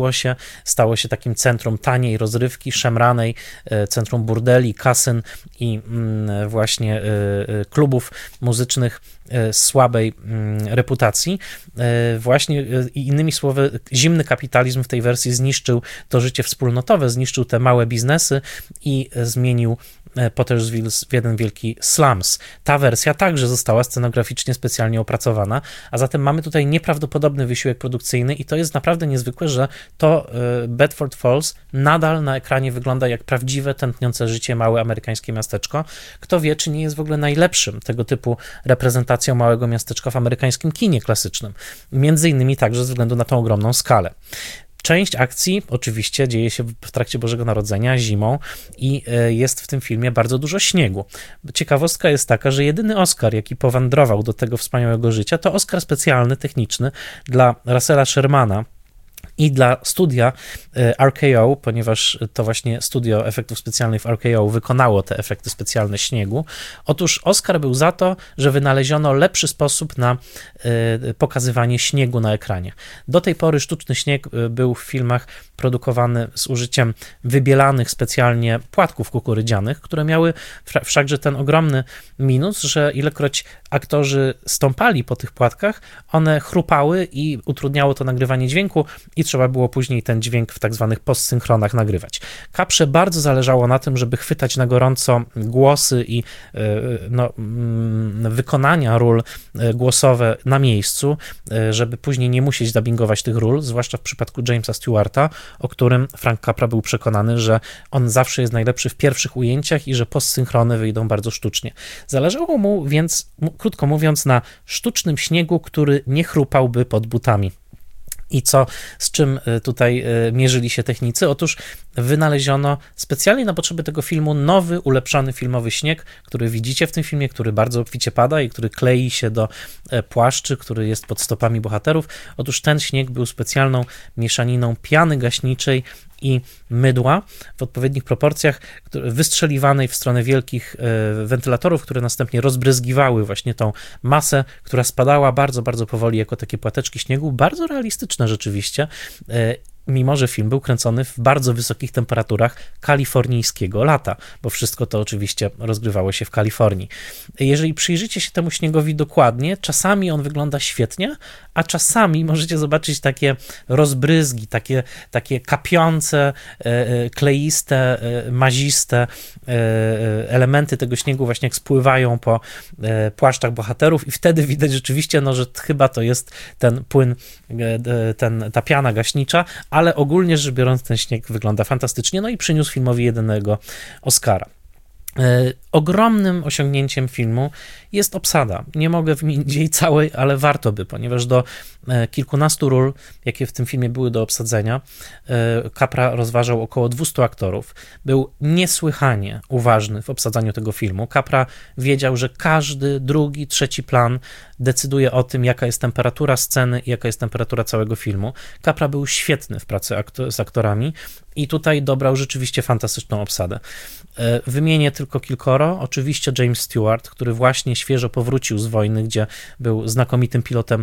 stało się takim centrum taniej rozrywki, szemranej, centrum burdeli, kasyn i właśnie klubów muzycznych słabej reputacji. Właśnie innymi słowy, zimny kapitalizm w tej wersji zniszczył to życie wspólnotowe, zniszczył te małe biznesy i zmienił Pottersville w jeden wielki slums. Ta wersja także została scenograficznie specjalnie opracowana, a zatem mamy tutaj nieprawdopodobny wysiłek produkcyjny i to jest naprawdę niezwykłe, że to Bedford Falls nadal na ekranie wygląda jak prawdziwe, tętniące życie małe amerykańskie miasteczko. Kto wie, czy nie jest w ogóle najlepszym tego typu reprezentacją małego miasteczka w amerykańskim kinie klasycznym. Między innymi także ze względu na tą ogromną skalę. Część akcji oczywiście dzieje się w trakcie Bożego Narodzenia, zimą i jest w tym filmie bardzo dużo śniegu. Ciekawostka jest taka, że jedyny Oscar, jaki powędrował do tego wspaniałego życia, to Oscar specjalny, techniczny dla Russella Shermana i dla studia RKO, ponieważ to właśnie studio efektów specjalnych w RKO wykonało te efekty specjalne śniegu. Otóż Oscar był za to, że wynaleziono lepszy sposób na pokazywanie śniegu na ekranie. Do tej pory sztuczny śnieg był w filmach produkowany z użyciem wybielanych specjalnie płatków kukurydzianych, które miały wszakże ten ogromny minus, że ilekroć aktorzy stąpali po tych płatkach, one chrupały i utrudniało to nagrywanie dźwięku i trzeba było później ten dźwięk w tak zwanych postsynchronach nagrywać. Caprze bardzo zależało na tym, żeby chwytać na gorąco głosy i wykonania ról głosowe na miejscu, żeby później nie musieć dubbingować tych ról, zwłaszcza w przypadku Jamesa Stewarta, o którym Frank Capra był przekonany, że on zawsze jest najlepszy w pierwszych ujęciach i że postsynchrony wyjdą bardzo sztucznie. Zależało mu więc, krótko mówiąc, na sztucznym śniegu, który nie chrupałby pod butami. I z czym tutaj mierzyli się technicy? Otóż wynaleziono specjalnie na potrzeby tego filmu nowy, ulepszony filmowy śnieg, który widzicie w tym filmie, który bardzo obficie pada i który klei się do płaszczy, który jest pod stopami bohaterów. Otóż ten śnieg był specjalną mieszaniną piany gaśniczej i mydła w odpowiednich proporcjach, wystrzeliwanej w stronę wielkich wentylatorów, które następnie rozbryzgiwały właśnie tą masę, która spadała bardzo, bardzo powoli jako takie płateczki śniegu, bardzo realistyczne rzeczywiście, mimo że film był kręcony w bardzo wysokich temperaturach kalifornijskiego lata, bo wszystko to oczywiście rozgrywało się w Kalifornii. Jeżeli przyjrzycie się temu śniegowi dokładnie, czasami on wygląda świetnie, a czasami możecie zobaczyć takie rozbryzgi, takie kapiące, kleiste, maziste elementy tego śniegu właśnie jak spływają po płaszczach bohaterów i wtedy widać rzeczywiście, że chyba to jest ten płyn, ta piana gaśnicza, ale ogólnie rzecz biorąc ten śnieg wygląda fantastycznie, i przyniósł filmowi jedynego Oscara. Ogromnym osiągnięciem filmu jest obsada. Nie mogę wymienić jej całej, ale warto by, ponieważ do kilkunastu ról, jakie w tym filmie były do obsadzenia, Capra rozważał około 200 aktorów. Był niesłychanie uważny w obsadzaniu tego filmu. Capra wiedział, że każdy drugi, trzeci plan decyduje o tym, jaka jest temperatura sceny i jaka jest temperatura całego filmu. Capra był świetny w pracy z aktorami i tutaj dobrał rzeczywiście fantastyczną obsadę. Wymienię tylko kilkoro. Oczywiście James Stewart, który właśnie świeżo powrócił z wojny, gdzie był znakomitym pilotem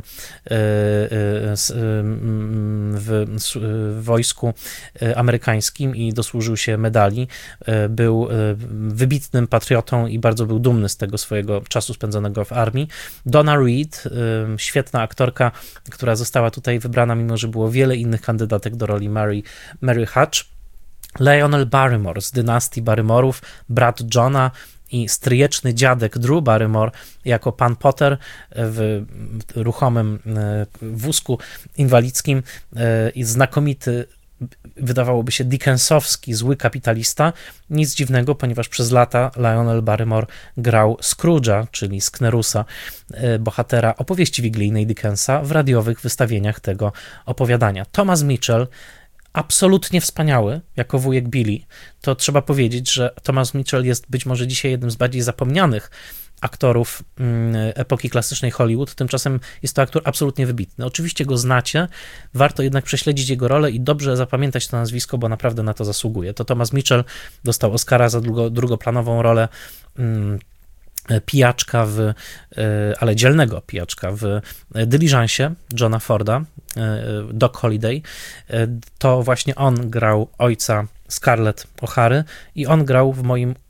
w wojsku amerykańskim i dosłużył się medali. Był wybitnym patriotą i bardzo był dumny z tego swojego czasu spędzonego w armii. Donna Reed, świetna aktorka, która została tutaj wybrana, mimo że było wiele innych kandydatek do roli Mary Hatch. Lionel Barrymore z dynastii Barrymorów, brat Johna i stryjeczny dziadek Drew Barrymore jako pan Potter w ruchomym wózku inwalidzkim i znakomity, wydawałoby się dickensowski, zły kapitalista. Nic dziwnego, ponieważ przez lata Lionel Barrymore grał Scrooge'a, czyli Sknerusa, bohatera opowieści wigilijnej Dickensa w radiowych wystawieniach tego opowiadania. Thomas Mitchell, absolutnie wspaniały, jako wujek Billy. To trzeba powiedzieć, że Thomas Mitchell jest być może dzisiaj jednym z bardziej zapomnianych aktorów epoki klasycznej Hollywood, tymczasem jest to aktor absolutnie wybitny. Oczywiście go znacie, warto jednak prześledzić jego rolę i dobrze zapamiętać to nazwisko, bo naprawdę na to zasługuje. To Thomas Mitchell dostał Oscara za drugoplanową rolę pijaczka ale dzielnego pijaczka w Dyliżansie Johna Forda, Doc Holliday. To właśnie on grał ojca Scarlett O'Hary i on grał w moim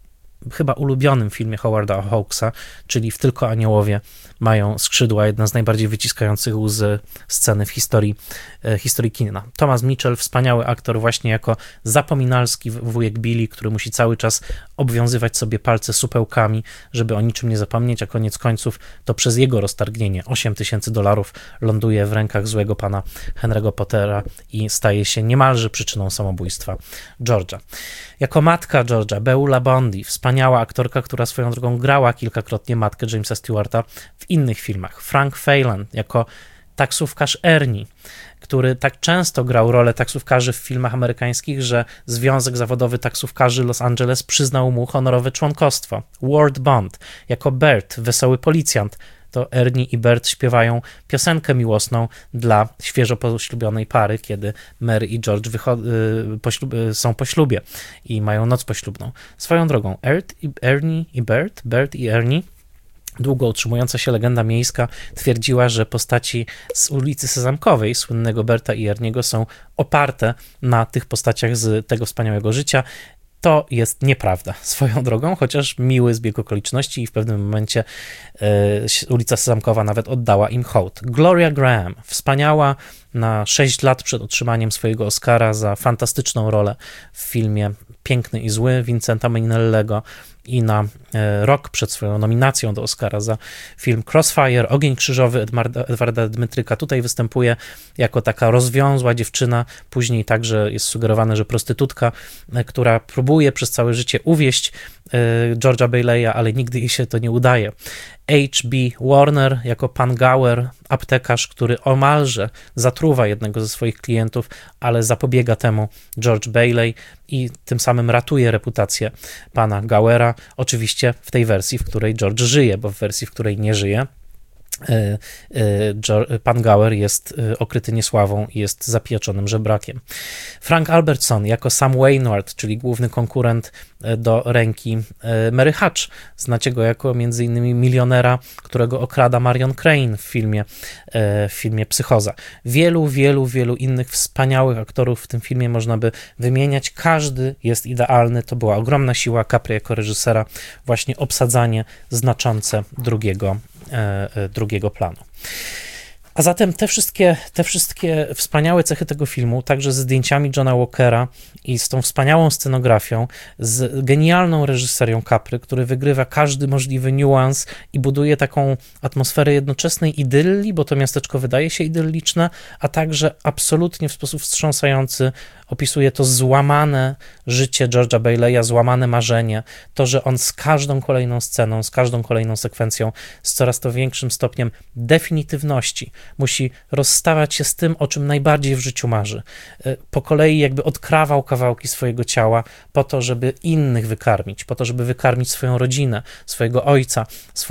chyba ulubionym filmie Howarda Hawksa, czyli w Tylko aniołowie mają skrzydła, jedna z najbardziej wyciskających łzy sceny w historii kina. Thomas Mitchell, wspaniały aktor, właśnie jako zapominalski wujek Billy, który musi cały czas obwiązywać sobie palce supełkami, żeby o niczym nie zapomnieć, a koniec końców to przez jego roztargnienie $8,000 ląduje w rękach złego pana Henry'ego Pottera i staje się niemalże przyczyną samobójstwa George'a. Jako matka George'a, Beulah Bondi, wspaniała aktorka, która swoją drogą grała kilkakrotnie matkę Jamesa Stewarta w innych filmach. Frank Faylan jako taksówkarz Ernie, który tak często grał rolę taksówkarzy w filmach amerykańskich, że Związek Zawodowy Taksówkarzy Los Angeles przyznał mu honorowe członkostwo. Ward Bond jako Bert, wesoły policjant. To Ernie i Bert śpiewają piosenkę miłosną dla świeżo poślubionej pary, kiedy Mary i George są po ślubie i mają noc poślubną. Swoją drogą, Bert i Ernie, długo utrzymująca się legenda miejska twierdziła, że postaci z ulicy Sezamkowej, słynnego Berta i Erniego, są oparte na tych postaciach z tego wspaniałego życia. To jest nieprawda swoją drogą, chociaż miły zbieg okoliczności i w pewnym momencie ulica Sezamkowa nawet oddała im hołd. Gloria Graham, wspaniała na 6 lat przed otrzymaniem swojego Oscara za fantastyczną rolę w filmie Piękny i Zły Vincenta Minnellego i na rok przed swoją nominacją do Oscara za film Crossfire, Ogień krzyżowy Edwarda Dmytryka. Tutaj występuje jako taka rozwiązła dziewczyna, później także jest sugerowane, że prostytutka, która próbuje przez całe życie uwieść George'a Bailey'a, ale nigdy jej się to nie udaje. H.B. Warner jako pan Gower, aptekarz, który omalże zatruwa jednego ze swoich klientów, ale zapobiega temu George Bailey i tym samym ratuje reputację pana Gowera, oczywiście w tej wersji, w której George żyje, bo w wersji, w której nie żyje, pan Gower jest okryty niesławą i jest zapijaczonym żebrakiem. Frank Albertson jako Sam Wainwright, czyli główny konkurent do ręki Mary Hatch. Znacie go jako między innymi milionera, którego okrada Marion Crane w filmie Psychoza. Wielu innych wspaniałych aktorów w tym filmie można by wymieniać. Każdy jest idealny. To była ogromna siła Capry jako reżysera, właśnie obsadzanie znaczące drugiego planu. A zatem te wszystkie wspaniałe cechy tego filmu, także z zdjęciami Johna Walkera i z tą wspaniałą scenografią, z genialną reżyserią Capry, który wygrywa każdy możliwy niuans i buduje taką atmosferę jednoczesnej idylli, bo to miasteczko wydaje się idylliczne, a także absolutnie w sposób wstrząsający opisuje to złamane życie George'a Bailey'a, złamane marzenie, to, że on z każdą kolejną sceną, z każdą kolejną sekwencją, z coraz to większym stopniem definitywności musi rozstawać się z tym, o czym najbardziej w życiu marzy. Po kolei jakby odkrawał kawałki swojego ciała po to, żeby innych wykarmić, po to, żeby wykarmić swoją rodzinę, swojego ojca,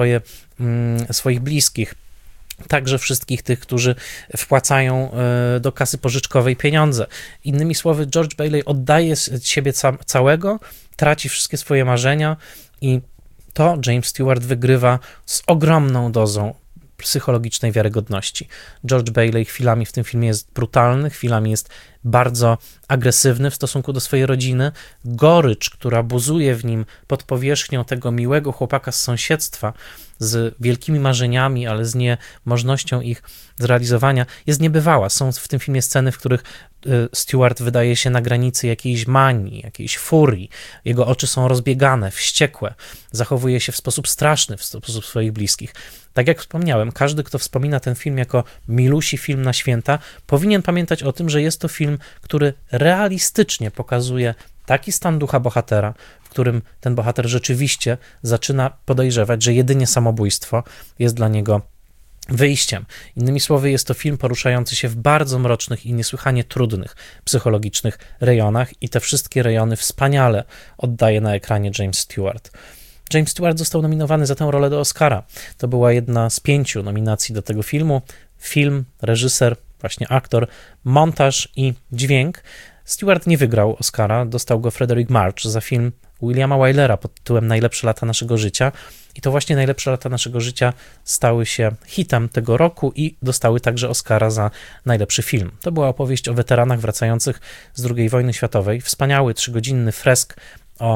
swoich bliskich, także wszystkich tych, którzy wpłacają do kasy pożyczkowej pieniądze. Innymi słowy, George Bailey oddaje siebie całego, traci wszystkie swoje marzenia i to James Stewart wygrywa z ogromną dozą psychologicznej wiarygodności. George Bailey chwilami w tym filmie jest brutalny, chwilami jest bardzo agresywny w stosunku do swojej rodziny. Gorycz, która buzuje w nim pod powierzchnią tego miłego chłopaka z sąsiedztwa, z wielkimi marzeniami, ale z niemożnością ich zrealizowania, jest niebywała. Są w tym filmie sceny, w których Stewart wydaje się na granicy jakiejś manii, jakiejś furii. Jego oczy są rozbiegane, wściekłe. Zachowuje się w sposób straszny w sposób swoich bliskich. Tak jak wspomniałem, każdy, kto wspomina ten film jako milusi film na święta, powinien pamiętać o tym, że jest to film, który realistycznie pokazuje taki stan ducha bohatera, w którym ten bohater rzeczywiście zaczyna podejrzewać, że jedynie samobójstwo jest dla niego wyjściem. Innymi słowy, jest to film poruszający się w bardzo mrocznych i niesłychanie trudnych psychologicznych rejonach i te wszystkie rejony wspaniale oddaje na ekranie James Stewart. James Stewart został nominowany za tę rolę do Oscara. To była jedna z 5 nominacji do tego filmu. Film, reżyser, właśnie aktor, montaż i dźwięk. Stewart nie wygrał Oscara, dostał go Frederick March za film Williama Wylera pod tytułem Najlepsze lata naszego życia. I to właśnie Najlepsze lata naszego życia stały się hitem tego roku i dostały także Oscara za najlepszy film. To była opowieść o weteranach wracających z II wojny światowej. Wspaniały, 3-godzinny fresk o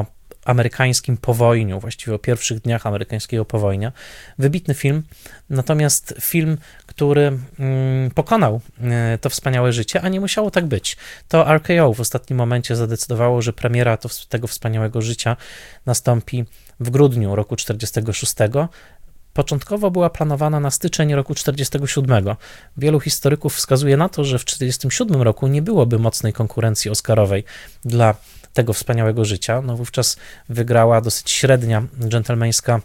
amerykańskim powojniu, właściwie o pierwszych dniach amerykańskiego powojnia. Wybitny film, natomiast film, który pokonał to wspaniałe życie, a nie musiało tak być. To RKO w ostatnim momencie zadecydowało, że premiera tego wspaniałego życia nastąpi w grudniu roku 1946. Początkowo była planowana na styczeń roku 1947. Wielu historyków wskazuje na to, że w 1947 roku nie byłoby mocnej konkurencji oscarowej dla tego wspaniałego życia. No wówczas wygrała dosyć średnia dżentelmeńska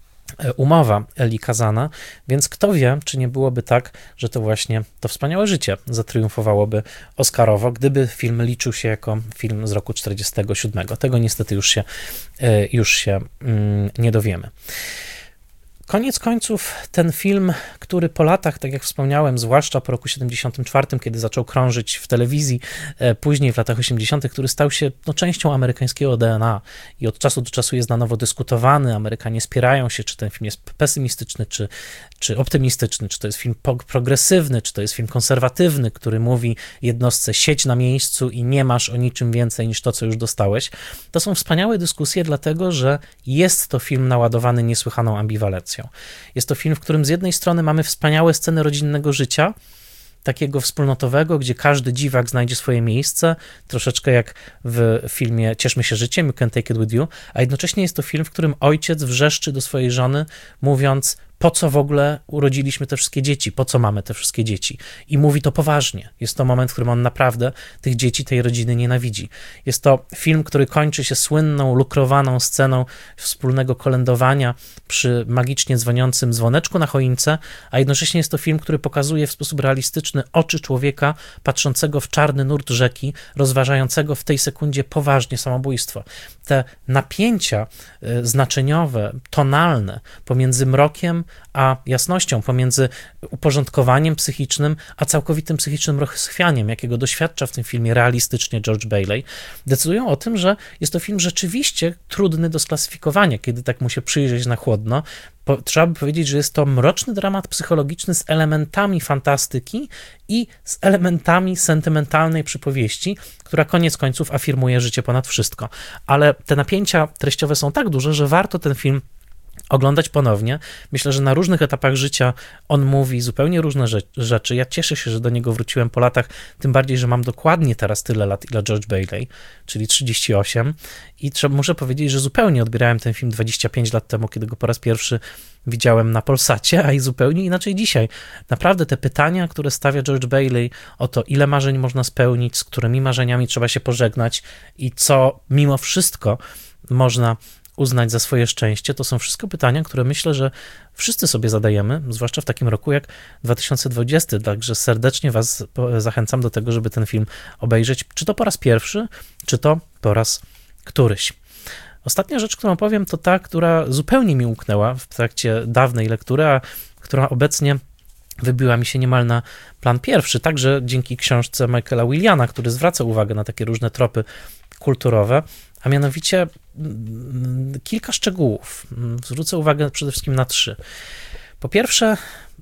umowa Eli Kazana, więc kto wie, czy nie byłoby tak, że to właśnie to wspaniałe życie zatriumfowałoby oscarowo, gdyby film liczył się jako film z roku 1947. Tego niestety już się nie dowiemy. Koniec końców ten film, który po latach, tak jak wspomniałem, zwłaszcza po roku 1974, kiedy zaczął krążyć w telewizji, później w latach 80., który stał się częścią amerykańskiego DNA i od czasu do czasu jest na nowo dyskutowany, Amerykanie spierają się, czy ten film jest pesymistyczny, czy optymistyczny, czy to jest film progresywny, czy to jest film konserwatywny, który mówi jednostce siedź na miejscu i nie masz o niczym więcej niż to, co już dostałeś. To są wspaniałe dyskusje, dlatego że jest to film naładowany niesłychaną ambiwalencją. Jest to film, w którym z jednej strony mamy wspaniałe sceny rodzinnego życia, takiego wspólnotowego, gdzie każdy dziwak znajdzie swoje miejsce, troszeczkę jak w filmie Cieszmy się życiem, You Can Take It With You, a jednocześnie jest to film, w którym ojciec wrzeszczy do swojej żony, mówiąc, po co w ogóle urodziliśmy te wszystkie dzieci, po co mamy te wszystkie dzieci. I mówi to poważnie. Jest to moment, w którym on naprawdę tych dzieci, tej rodziny nienawidzi. Jest to film, który kończy się słynną, lukrowaną sceną wspólnego kolędowania przy magicznie dzwoniącym dzwoneczku na choince, a jednocześnie jest to film, który pokazuje w sposób realistyczny oczy człowieka patrzącego w czarny nurt rzeki, rozważającego w tej sekundzie poważnie samobójstwo. Te napięcia znaczeniowe, tonalne pomiędzy mrokiem a jasnością, pomiędzy uporządkowaniem psychicznym, a całkowitym psychicznym rozchwianiem, jakiego doświadcza w tym filmie realistycznie George Bailey, decydują o tym, że jest to film rzeczywiście trudny do sklasyfikowania, kiedy tak mu się przyjrzeć na chłodno. Trzeba by powiedzieć, że jest to mroczny dramat psychologiczny z elementami fantastyki i z elementami sentymentalnej przypowieści, która koniec końców afirmuje życie ponad wszystko. Ale te napięcia treściowe są tak duże, że warto ten film oglądać ponownie. Myślę, że na różnych etapach życia on mówi zupełnie różne rzeczy. Ja cieszę się, że do niego wróciłem po latach, tym bardziej, że mam dokładnie teraz tyle lat, ile George Bailey, czyli 38 i muszę powiedzieć, że zupełnie odbierałem ten film 25 lat temu, kiedy go po raz pierwszy widziałem na Polsacie, a i zupełnie inaczej dzisiaj. Naprawdę te pytania, które stawia George Bailey o to, ile marzeń można spełnić, z którymi marzeniami trzeba się pożegnać i co mimo wszystko można uznać za swoje szczęście, to są wszystko pytania, które myślę, że wszyscy sobie zadajemy, zwłaszcza w takim roku jak 2020, także serdecznie was zachęcam do tego, żeby ten film obejrzeć, czy to po raz pierwszy, czy to po raz któryś. Ostatnia rzecz, którą powiem, to ta, która zupełnie mi umknęła w trakcie dawnej lektury, a która obecnie wybiła mi się niemal na plan pierwszy, także dzięki książce Michaela Williana, który zwraca uwagę na takie różne tropy kulturowe, a mianowicie kilka szczegółów. Zwrócę uwagę przede wszystkim na 3. Po pierwsze,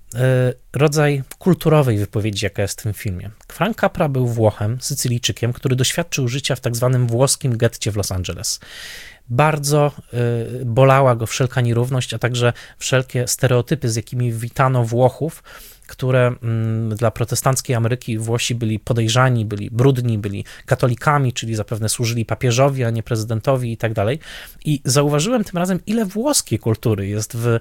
rodzaj kulturowej wypowiedzi, jaka jest w tym filmie. Frank Capra był Włochem, Sycylijczykiem, który doświadczył życia w tak zwanym włoskim getcie w Los Angeles. Bardzo bolała go wszelka nierówność, a także wszelkie stereotypy, z jakimi witano Włochów, które dla protestanckiej Ameryki Włosi byli podejrzani, byli brudni, byli katolikami, czyli zapewne służyli papieżowi, a nie prezydentowi i tak dalej. I zauważyłem tym razem, ile włoskiej kultury jest w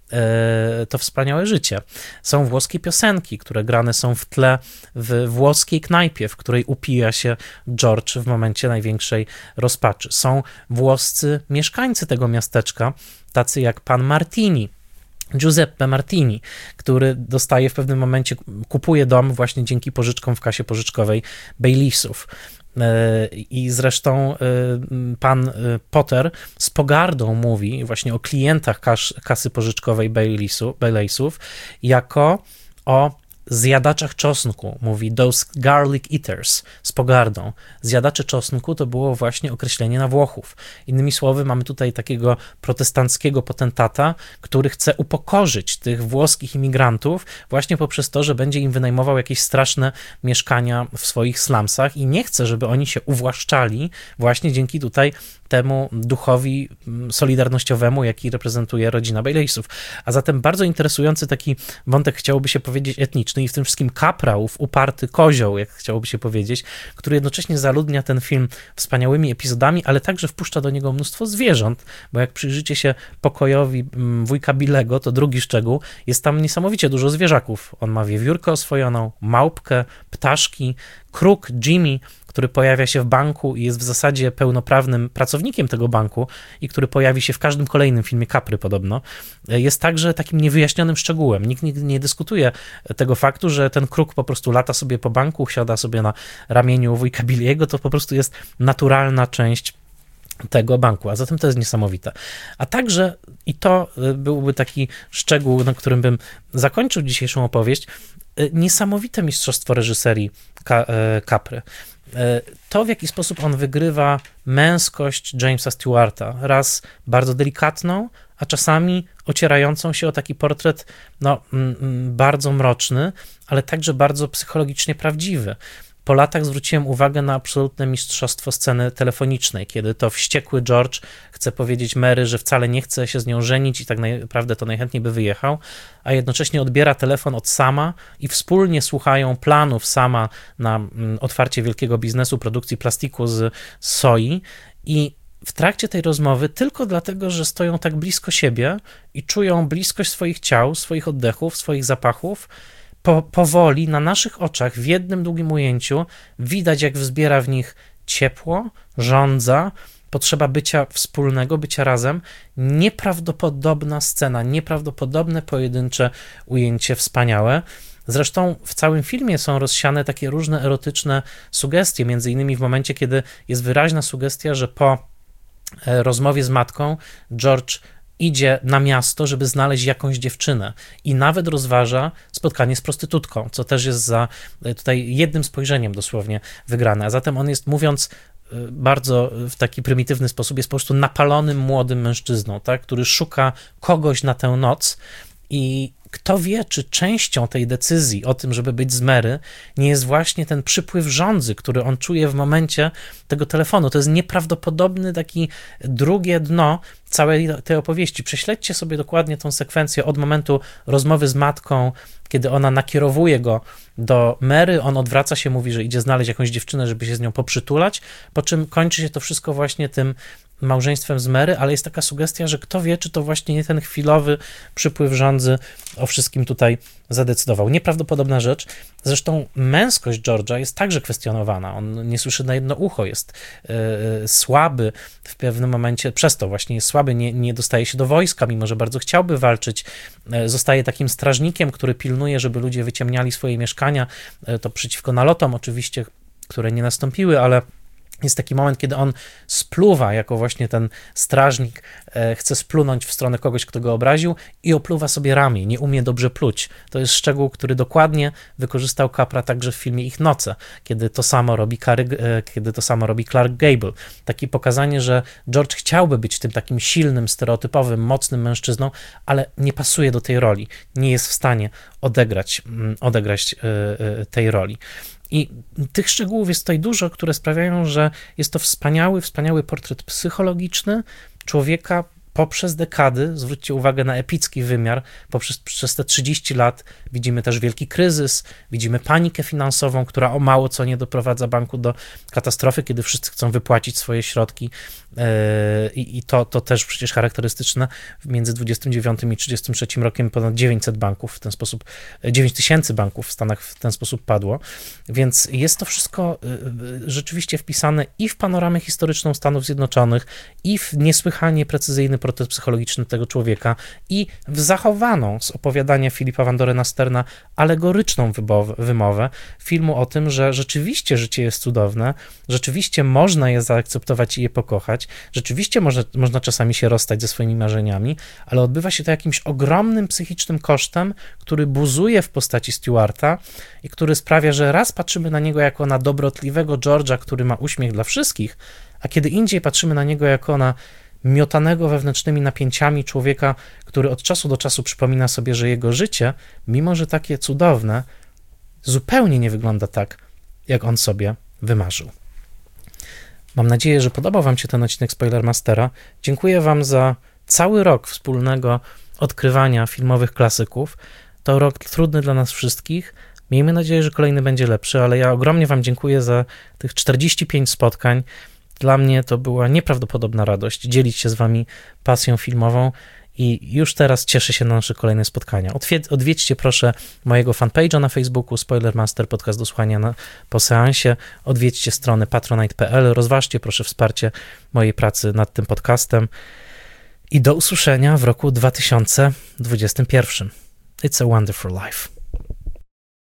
To wspaniałe życie. Są włoskie piosenki, które grane są w tle w włoskiej knajpie, w której upija się George w momencie największej rozpaczy. Są włoscy mieszkańcy tego miasteczka, tacy jak pan Martini, Giuseppe Martini, który dostaje w pewnym momencie, kupuje dom właśnie dzięki pożyczkom w kasie pożyczkowej Baileysów. I zresztą pan Potter z pogardą mówi właśnie o klientach kasy pożyczkowej Baileysów jako o zjadaczach czosnku, mówi those garlic eaters, z pogardą. Zjadacze czosnku to było właśnie określenie na Włochów. Innymi słowy, mamy tutaj takiego protestanckiego potentata, który chce upokorzyć tych włoskich imigrantów właśnie poprzez to, że będzie im wynajmował jakieś straszne mieszkania w swoich slumsach i nie chce, żeby oni się uwłaszczali właśnie dzięki tutaj temu duchowi solidarnościowemu, jaki reprezentuje rodzina Bailey'sów. A zatem bardzo interesujący taki wątek, chciałoby się powiedzieć, etniczny i w tym wszystkim kaprał, uparty kozioł, jak chciałoby się powiedzieć, który jednocześnie zaludnia ten film wspaniałymi epizodami, ale także wpuszcza do niego mnóstwo zwierząt, bo jak przyjrzycie się pokojowi wujka Billego, to drugi szczegół, jest tam niesamowicie dużo zwierzaków. On ma wiewiórkę oswojoną, małpkę, ptaszki, kruk Jimmy, który pojawia się w banku i jest w zasadzie pełnoprawnym pracownikiem tego banku i który pojawi się w każdym kolejnym filmie Capry podobno, jest także takim niewyjaśnionym szczegółem. Nikt nie dyskutuje tego faktu, że ten kruk po prostu lata sobie po banku, siada sobie na ramieniu wujka Billiego, to po prostu jest naturalna część tego banku, a zatem to jest niesamowite. A także, i to byłby taki szczegół, na którym bym zakończył dzisiejszą opowieść, niesamowite mistrzostwo reżyserii Capry. To, w jaki sposób on wygrywa męskość Jamesa Stewarta, raz bardzo delikatną, a czasami ocierającą się o taki portret bardzo mroczny, ale także bardzo psychologicznie prawdziwy. Po latach zwróciłem uwagę na absolutne mistrzostwo sceny telefonicznej, kiedy to wściekły George chce powiedzieć Mary, że wcale nie chce się z nią żenić i tak naprawdę to najchętniej by wyjechał, a jednocześnie odbiera telefon od Sama i wspólnie słuchają planów Sama na otwarcie wielkiego biznesu produkcji plastiku z soi i w trakcie tej rozmowy, tylko dlatego, że stoją tak blisko siebie i czują bliskość swoich ciał, swoich oddechów, swoich zapachów, powoli na naszych oczach w jednym długim ujęciu widać, jak wzbiera w nich ciepło, żądza, potrzeba bycia wspólnego, bycia razem. Nieprawdopodobna scena, nieprawdopodobne pojedyncze ujęcie, wspaniałe. Zresztą w całym filmie są rozsiane takie różne erotyczne sugestie, między innymi w momencie, kiedy jest wyraźna sugestia, że po rozmowie z matką George idzie na miasto, żeby znaleźć jakąś dziewczynę i nawet rozważa spotkanie z prostytutką, co też jest za tutaj jednym spojrzeniem dosłownie wygrane. A zatem on jest, mówiąc bardzo w taki prymitywny sposób, jest po prostu napalonym młodym mężczyzną, tak, który szuka kogoś na tę noc i kto wie, czy częścią tej decyzji o tym, żeby być z Mary, nie jest właśnie ten przypływ żądzy, który on czuje w momencie tego telefonu. To jest nieprawdopodobny taki drugie dno całej tej opowieści. Prześledźcie sobie dokładnie tą sekwencję od momentu rozmowy z matką, kiedy ona nakierowuje go do Mary, on odwraca się, mówi, że idzie znaleźć jakąś dziewczynę, żeby się z nią poprzytulać, po czym kończy się to wszystko właśnie tym małżeństwem z Mary, ale jest taka sugestia, że kto wie, czy to właśnie nie ten chwilowy przypływ żądzy o wszystkim tutaj zadecydował. Nieprawdopodobna rzecz. Zresztą męskość George'a jest także kwestionowana. On nie słyszy na jedno ucho, jest słaby w pewnym momencie, przez to właśnie jest słaby, nie dostaje się do wojska, mimo że bardzo chciałby walczyć. Zostaje takim strażnikiem, który pilnuje, żeby ludzie wyciemniali swoje mieszkania. To przeciwko nalotom oczywiście, które nie nastąpiły, ale jest taki moment, kiedy on spluwa, jako właśnie ten strażnik, chce splunąć w stronę kogoś, kto go obraził i opluwa sobie ramię, nie umie dobrze pluć. To jest szczegół, który dokładnie wykorzystał Capra także w filmie Ich noce, kiedy to samo robi Clark Gable. Takie pokazanie, że George chciałby być tym takim silnym, stereotypowym, mocnym mężczyzną, ale nie pasuje do tej roli, nie jest w stanie odegrać tej roli. I tych szczegółów jest tutaj dużo, które sprawiają, że jest to wspaniały portret psychologiczny człowieka poprzez dekady. Zwróćcie uwagę na epicki wymiar. Przez te 30 lat widzimy też wielki kryzys, widzimy panikę finansową, która o mało co nie doprowadza banku do katastrofy, kiedy wszyscy chcą wypłacić swoje środki i to też przecież charakterystyczne. Między 29 i 33 rokiem ponad 900 banków w ten sposób, 9000 banków w Stanach w ten sposób padło, więc jest to wszystko rzeczywiście wpisane i w panoramę historyczną Stanów Zjednoczonych, i w niesłychanie precyzyjny portret psychologiczny tego człowieka, i w zachowaną z opowiadania Philippa Van Dorena Sterna alegoryczną wymowę filmu o tym, że rzeczywiście życie jest cudowne, rzeczywiście można je zaakceptować i je pokochać, rzeczywiście można czasami się rozstać ze swoimi marzeniami, ale odbywa się to jakimś ogromnym psychicznym kosztem, który buzuje w postaci Stewarta i który sprawia, że raz patrzymy na niego jako na dobrotliwego George'a, który ma uśmiech dla wszystkich, a kiedy indziej patrzymy na niego jako na miotanego wewnętrznymi napięciami człowieka, który od czasu do czasu przypomina sobie, że jego życie, mimo że takie cudowne, zupełnie nie wygląda tak, jak on sobie wymarzył. Mam nadzieję, że podobał wam się ten odcinek Spoilermastera. Dziękuję wam za cały rok wspólnego odkrywania filmowych klasyków. To rok trudny dla nas wszystkich. Miejmy nadzieję, że kolejny będzie lepszy, ale ja ogromnie wam dziękuję za tych 45 spotkań. Dla mnie to była nieprawdopodobna radość dzielić się z wami pasją filmową i już teraz cieszę się na nasze kolejne spotkania. Odwiedźcie proszę mojego fanpage'a na Facebooku, Spoilermaster, podcast do słuchania po seansie. Odwiedźcie stronę patronite.pl, rozważcie proszę wsparcie mojej pracy nad tym podcastem i do usłyszenia w roku 2021. It's a wonderful life.